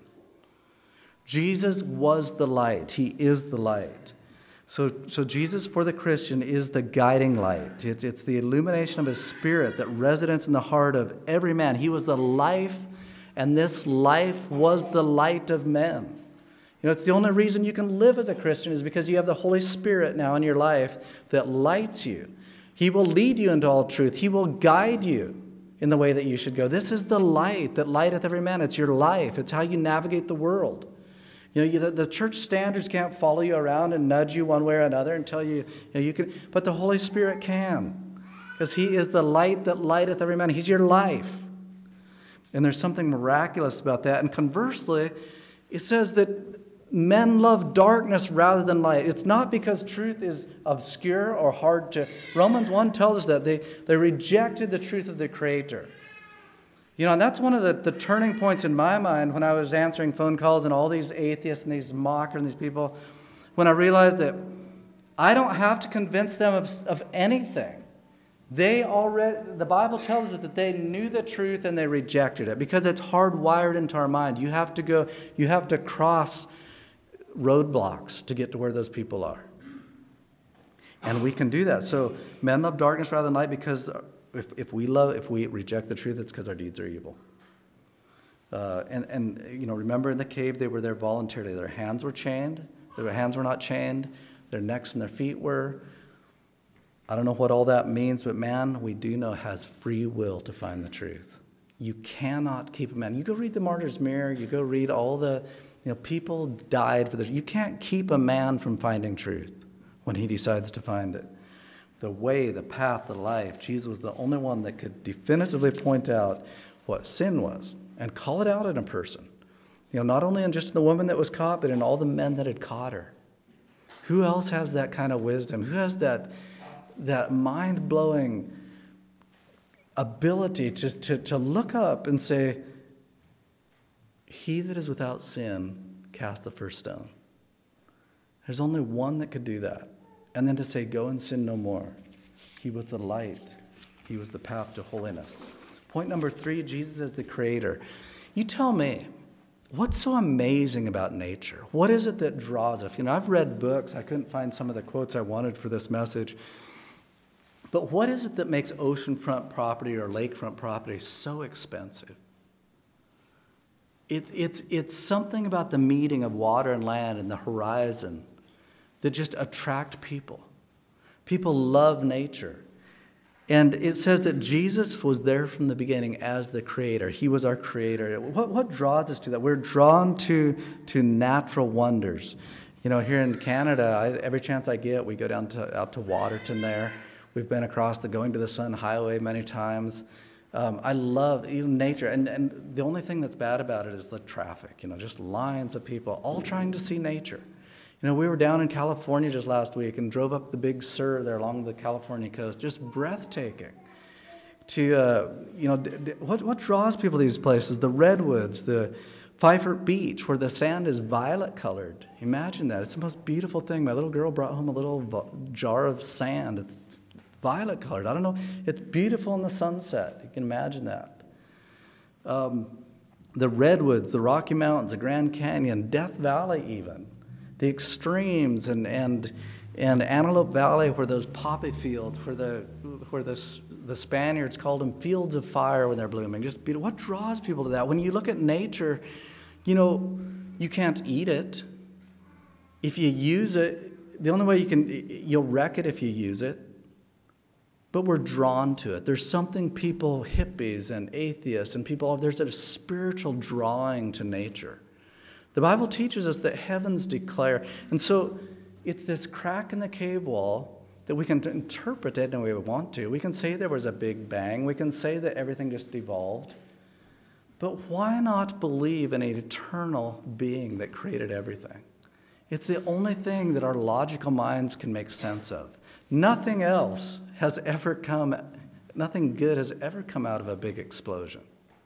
Jesus was the light. He is the light. So, so Jesus, for the Christian, is the guiding light. It's, it's the illumination of his spirit that resonates in the heart of every man. He was the life, and this life was the light of men. You know, it's the only reason you can live as a Christian is because you have the Holy Spirit now in your life that lights you. He will lead you into all truth. He will guide you in the way that you should go. This is the light that lighteth every man. It's your life. It's how you navigate the world. You know, you, the, the church standards can't follow you around and nudge you one way or another and tell you, you know, you can, but the Holy Spirit can, because he is the light that lighteth every man. He's your life. And there's something miraculous about that. And conversely, it says that men love darkness rather than light. It's not because truth is obscure or hard to... Romans one tells us that. They, they rejected the truth of the Creator. You know, and that's one of the, the turning points in my mind when I was answering phone calls and all these atheists and these mockers and these people, when I realized that I don't have to convince them of, of anything. They already, the Bible tells us that they knew the truth and they rejected it because it's hardwired into our mind. You have to go, you have to cross roadblocks to get to where those people are. And we can do that. So men love darkness rather than light because if, if we love, if we reject the truth, it's because our deeds are evil. Uh, and, and, you know, remember in the cave, they were there voluntarily. Their hands were chained. Their hands were not chained. Their necks and their feet were. I don't know what all that means, but man, we do know has free will to find the truth. You cannot keep a man. You go read the Martyr's Mirror. You go read all the, you know, people died for this. You can't keep a man from finding truth when he decides to find it. The way, the path, the life. Jesus was the only one that could definitively point out what sin was and call it out in a person. You know, not only in just the woman that was caught, but in all the men that had caught her. Who else has that kind of wisdom? Who has that that mind-blowing ability just to, to look up and say, He that is without sin, cast the first stone. There's only one that could do that. And then to say, go and sin no more. He was the light. He was the path to holiness. Point number three, Jesus is the creator. You tell me, what's so amazing about nature? What is it that draws us? You know, I've read books. I couldn't find some of the quotes I wanted for this message. But what is it that makes oceanfront property or lakefront property so expensive? It, it's, it's something about the meeting of water and land and the horizon that just attract people. People love nature. And it says that Jesus was there from the beginning as the creator. He was our creator. What, what draws us to that? We're drawn to, to natural wonders. You know, here in Canada, I, every chance I get, we go down to, out to Waterton there. We've been across the Going to the Sun Highway many times. Um, I love even nature. And, and the only thing that's bad about it is the traffic. You know, just lines of people all trying to see nature. You know, we were down in California just last week and drove up the Big Sur there along the California coast. Just breathtaking. To, uh, you know, d- d- what, what draws people to these places? The redwoods, the Pfeiffer Beach, where the sand is violet colored. Imagine that. It's the most beautiful thing. My little girl brought home a little v- jar of sand. It's violet colored. I don't know. It's beautiful in the sunset. You can imagine that. Um, the redwoods, the Rocky Mountains, the Grand Canyon, Death Valley even. The extremes and and and Antelope Valley, where those poppy fields, where the where the the Spaniards called them fields of fire when they're blooming. Just be, what draws people to that? When you look at nature, you know, you can't eat it. If you use it, the only way you can, you'll wreck it if you use it. But we're drawn to it. There's something people, hippies and atheists and people, there's a spiritual drawing to nature. The Bible teaches us that heavens declare. And so it's this crack in the cave wall that we can interpret it any way we want to. We can say there was a big bang. We can say that everything just evolved. But why not believe in an eternal being that created everything? It's the only thing that our logical minds can make sense of. Nothing else has ever come, nothing good has ever come out of a big explosion.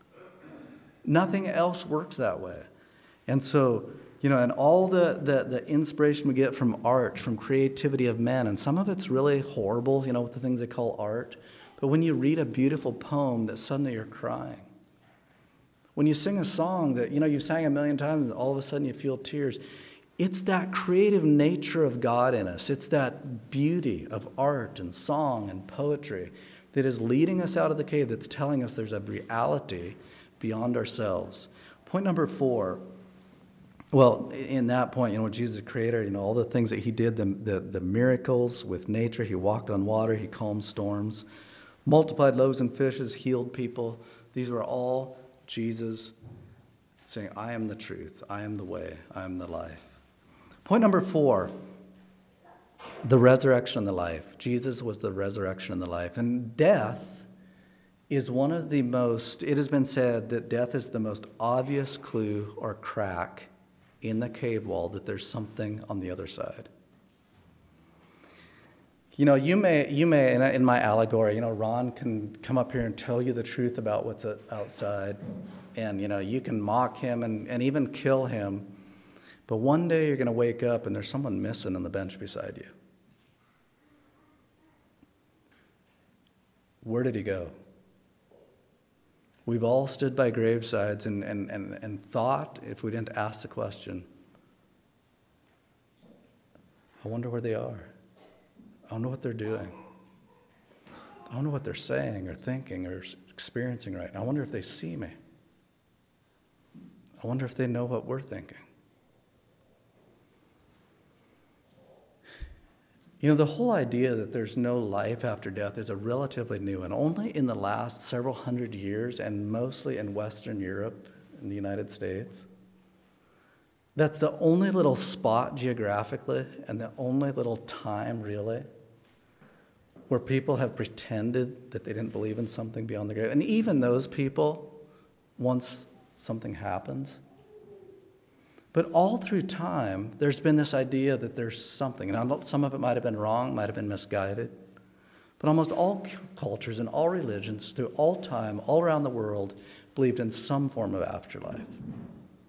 Nothing else works that way. And so, you know, and all the, the, the inspiration we get from art, from creativity of men, and some of it's really horrible, you know, with the things they call art. But when you read a beautiful poem that suddenly you're crying. When you sing a song that, you know, you've sang a million times and all of a sudden you feel tears. It's that creative nature of God in us. It's that beauty of art and song and poetry that is leading us out of the cave, that's telling us there's a reality beyond ourselves. Point number four. Well, in that point, you know, Jesus, the creator, you know, all the things that he did, the, the, the miracles with nature, he walked on water, he calmed storms, multiplied loaves and fishes, healed people. These were all Jesus saying, I am the truth, I am the way, I am the life. Point number four, the resurrection and the life. Jesus was the resurrection and the life. And death is one of the most, it has been said that death is the most obvious clue or crack in the cave wall that there's something on the other side. You know, you may, you may, in my allegory, you know, Ron can come up here and tell you the truth about what's outside, and, you know, you can mock him and, and even kill him, but one day you're going to wake up and there's someone missing on the bench beside you. Where did he go? We've all stood by gravesides and, and, and, and thought, if we didn't ask the question, I wonder where they are. I wonder what they're doing. I wonder what they're saying or thinking or experiencing right now. I wonder if they see me. I wonder if they know what we're thinking. You know, the whole idea that there's no life after death is a relatively new, and only in the last several hundred years, and mostly in Western Europe and the United States. That's the only little spot geographically and the only little time really where people have pretended that they didn't believe in something beyond the grave. And even those people, once something happens, but all through time, there's been this idea that there's something. And some of it might have been wrong, might have been misguided. But almost all cultures and all religions through all time, all around the world, believed in some form of afterlife.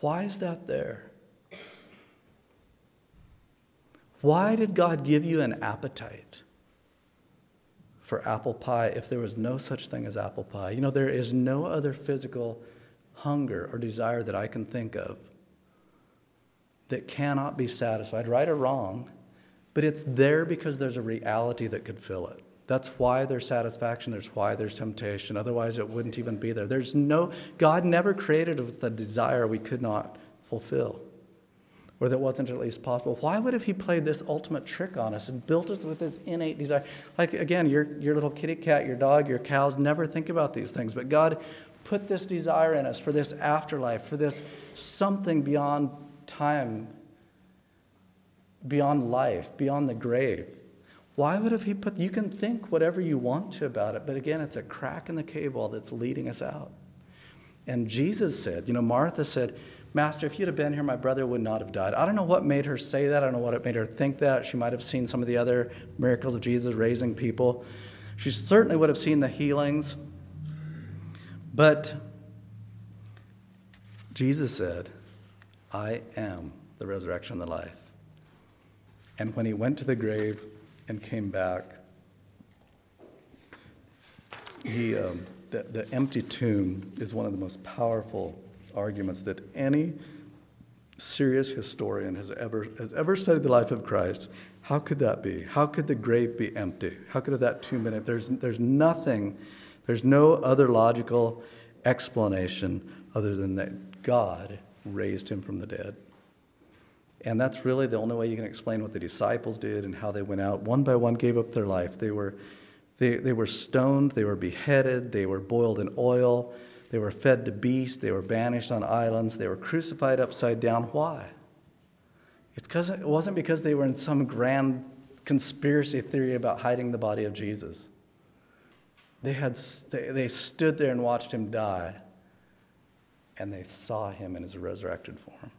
Why is that there? Why did God give you an appetite for apple pie if there was no such thing as apple pie? You know, there is no other physical hunger or desire that I can think of that cannot be satisfied, right or wrong, but it's there because there's a reality that could fill it. That's why there's satisfaction, there's why there's temptation. Otherwise, it wouldn't even be there. There's no, God never created us with a desire we could not fulfill, or that wasn't at least possible. Why would have he played this ultimate trick on us and built us with this innate desire? Like, again, your, your little kitty cat, your dog, your cows never think about these things, but God put this desire in us for this afterlife, for this something beyond time, beyond life, beyond the grave. Why would have he put, you can think whatever you want to about it, but again, it's a crack in the cave wall that's leading us out. And Jesus said, you know, Martha said, Master, if you'd have been here, my brother would not have died. I don't know what made her say that. I don't know what it made her think that. She might have seen some of the other miracles of Jesus raising people. She certainly would have seen the healings. But Jesus said, I am the resurrection and the life. And when he went to the grave and came back, he, um, the, the empty tomb is one of the most powerful arguments that any serious historian has ever has ever studied the life of Christ. How could that be? How could the grave be empty? How could that tomb be empty? There's, there's nothing, there's no other logical explanation other than that God raised him from the dead. And that's really the only way you can explain what the disciples did and how they went out. One by one gave up their life. They were, they, they were stoned, they were beheaded, they were boiled in oil, they were fed to beasts, they were banished on islands, they were crucified upside down. Why? It's because it wasn't because they were in some grand conspiracy theory about hiding the body of Jesus. They had they, they stood there and watched him die, and they saw him in his resurrected form.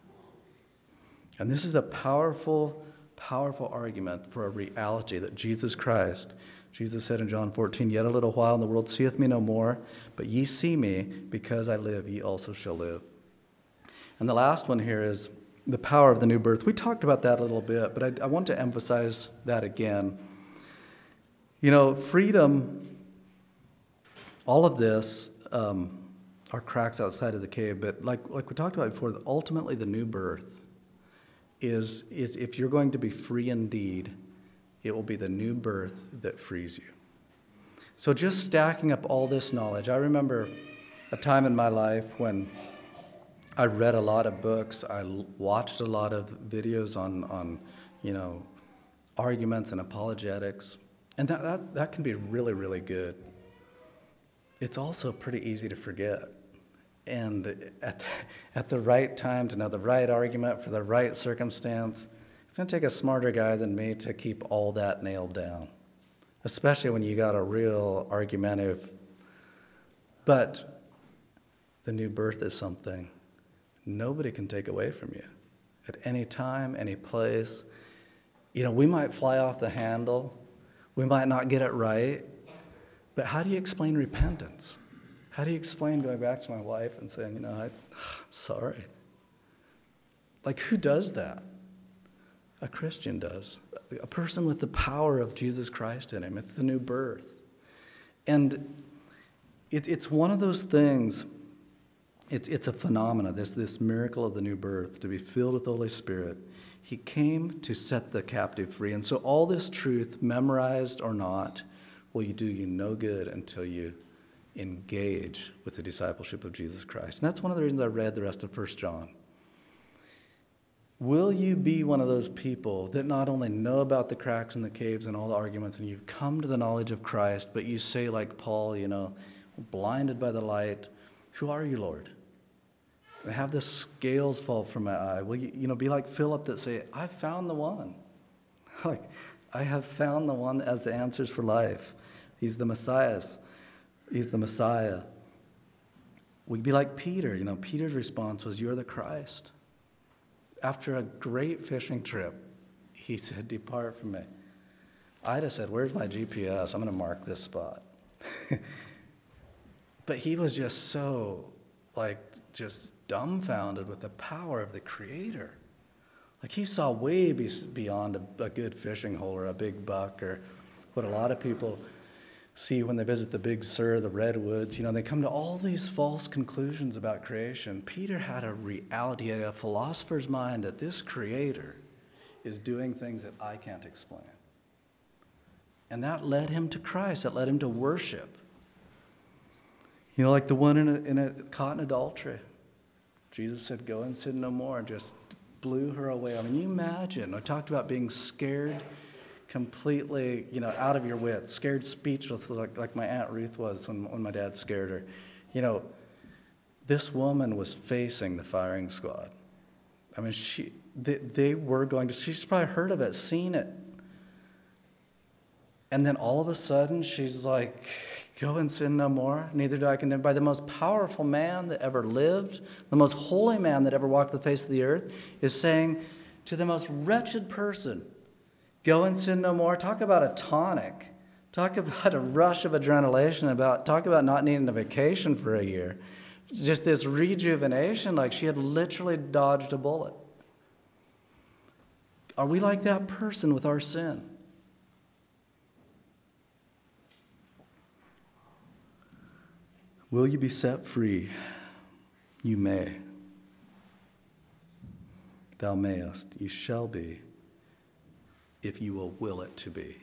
And this is a powerful, powerful argument for a reality that Jesus Christ, Jesus said in John fourteen, yet a little while and the world seeth me no more, but ye see me, because I live, ye also shall live. And the last one here is the power of the new birth. We talked about that a little bit, but I, I want to emphasize that again. You know, freedom, all of this um, are cracks outside of the cave, but like, like we talked about before, ultimately the new birth is, is if you're going to be free indeed, it will be the new birth that frees you. So just stacking up all this knowledge. I remember a time in my life when I read a lot of books. I watched a lot of videos on, on you know, arguments and apologetics. And that, that, that can be really, really good. It's also pretty easy to forget. And at, at the right time, to know the right argument for the right circumstance, it's going to take a smarter guy than me to keep all that nailed down, especially when you got a real argumentative. But the new birth is something nobody can take away from you at any time, any place. You know, we might fly off the handle. We might not get it right. But how do you explain repentance? How do you explain going back to my wife and saying, you know, I, I'm sorry? Like, who does that? A Christian does. A person with the power of Jesus Christ in him. It's the new birth. And it, it's one of those things, it's, it's a phenomena, this, this miracle of the new birth, to be filled with the Holy Spirit. He came to set the captive free. And so all this truth, memorized or not, will you do you no good until you engage with the discipleship of Jesus Christ. And that's one of the reasons I read the rest of First John. Will you be one of those people that not only know about the cracks and the caves and all the arguments, and you've come to the knowledge of Christ, but you say like Paul, you know, blinded by the light, who are you, Lord? And have the scales fall from my eye. Will you, you know, be like Philip that say, I found the one. Like, I have found the one that has the answers for life. He's the Messiah. He's the Messiah. We'd be like Peter. You know, Peter's response was, you're the Christ. After a great fishing trip, he said, depart from me. I'd have said, where's my G P S? I'm going to mark this spot. But he was just so like just dumbfounded with the power of the Creator. Like he saw way be- beyond a, a good fishing hole or a big buck or what a lot of people see when they visit the Big Sur, the redwoods. You know, they come to all these false conclusions about creation. Peter had a reality, he had a philosopher's mind that this Creator is doing things that I can't explain. And that led him to Christ. That led him to worship. You know, like the one in a, in a, caught in adultery. Jesus said, go and sin no more, and just blew her away. I mean, you imagine. I talked about being scared completely, you know, out of your wits, scared speechless, like, like my Aunt Ruth was when, when my dad scared her. You know, this woman was facing the firing squad. I mean, she they, they were going to, she's probably heard of it, seen it. And then all of a sudden, she's like, go and sin no more, neither do I condemn. By the most powerful man that ever lived, the most holy man that ever walked the face of the earth, is saying to the most wretched person, go and sin no more. Talk about a tonic. Talk about a rush of adrenaline. About talk about not needing a vacation for a year. Just this rejuvenation, like she had literally dodged a bullet. Are we like that person with our sin? Will you be set free? You may. Thou mayest. You shall be, if you will will it to be.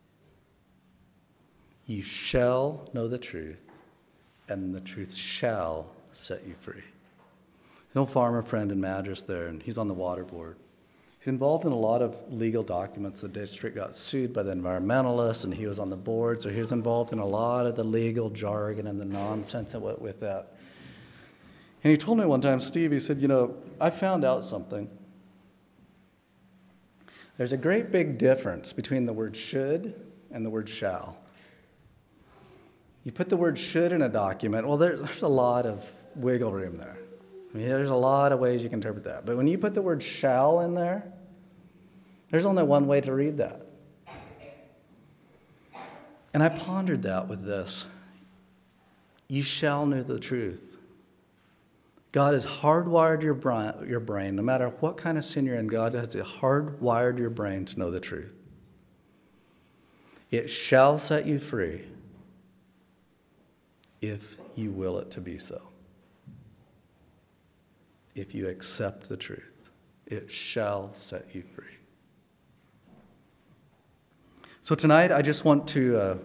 You shall know the truth, and the truth shall set you free. There's an old farmer friend in Madras there, and he's on the water board. He's involved in a lot of legal documents. The district got sued by the environmentalists, and he was on the board, so he was involved in a lot of the legal jargon and the nonsense that went with that. And he told me one time, Steve, he said, you know, I found out something. There's a great big difference between the word should and the word shall. You put the word should in a document, well, there, there's a lot of wiggle room there. I mean, there's a lot of ways you can interpret that. But when you put the word shall in there, there's only one way to read that. And I pondered that with this. You shall know the truth. God has hardwired your brain, your brain, no matter what kind of sin you're in, God has hardwired your brain to know the truth. It shall set you free if you will it to be so. If you accept the truth, it shall set you free. So tonight, I just want to, uh,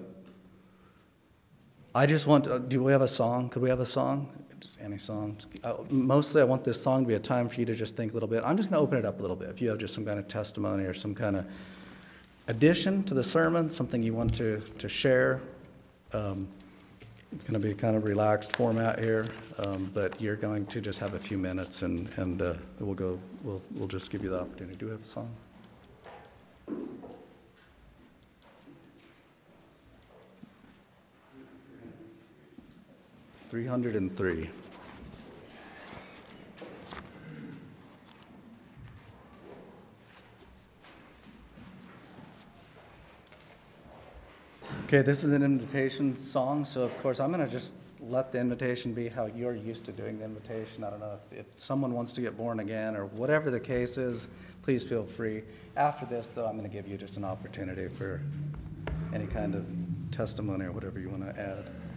I just want to, do we have a song? Could we have a song? Any song? Uh, mostly I want this song to be a time for you to just think a little bit. I'm just going to open it up a little bit. If you have just some kind of testimony or some kind of addition to the sermon, something you want to, to share, um, it's going to be kind of relaxed format here, um, but you're going to just have a few minutes, and and uh, we'll go. We'll we'll just give you the opportunity. Do we have a song? Three hundred and three. Okay, this is an invitation song, so of course I'm going to just let the invitation be how you're used to doing the invitation. I don't know if, if someone wants to get born again or whatever the case is, please feel free. After this, though, I'm going to give you just an opportunity for any kind of testimony or whatever you want to add.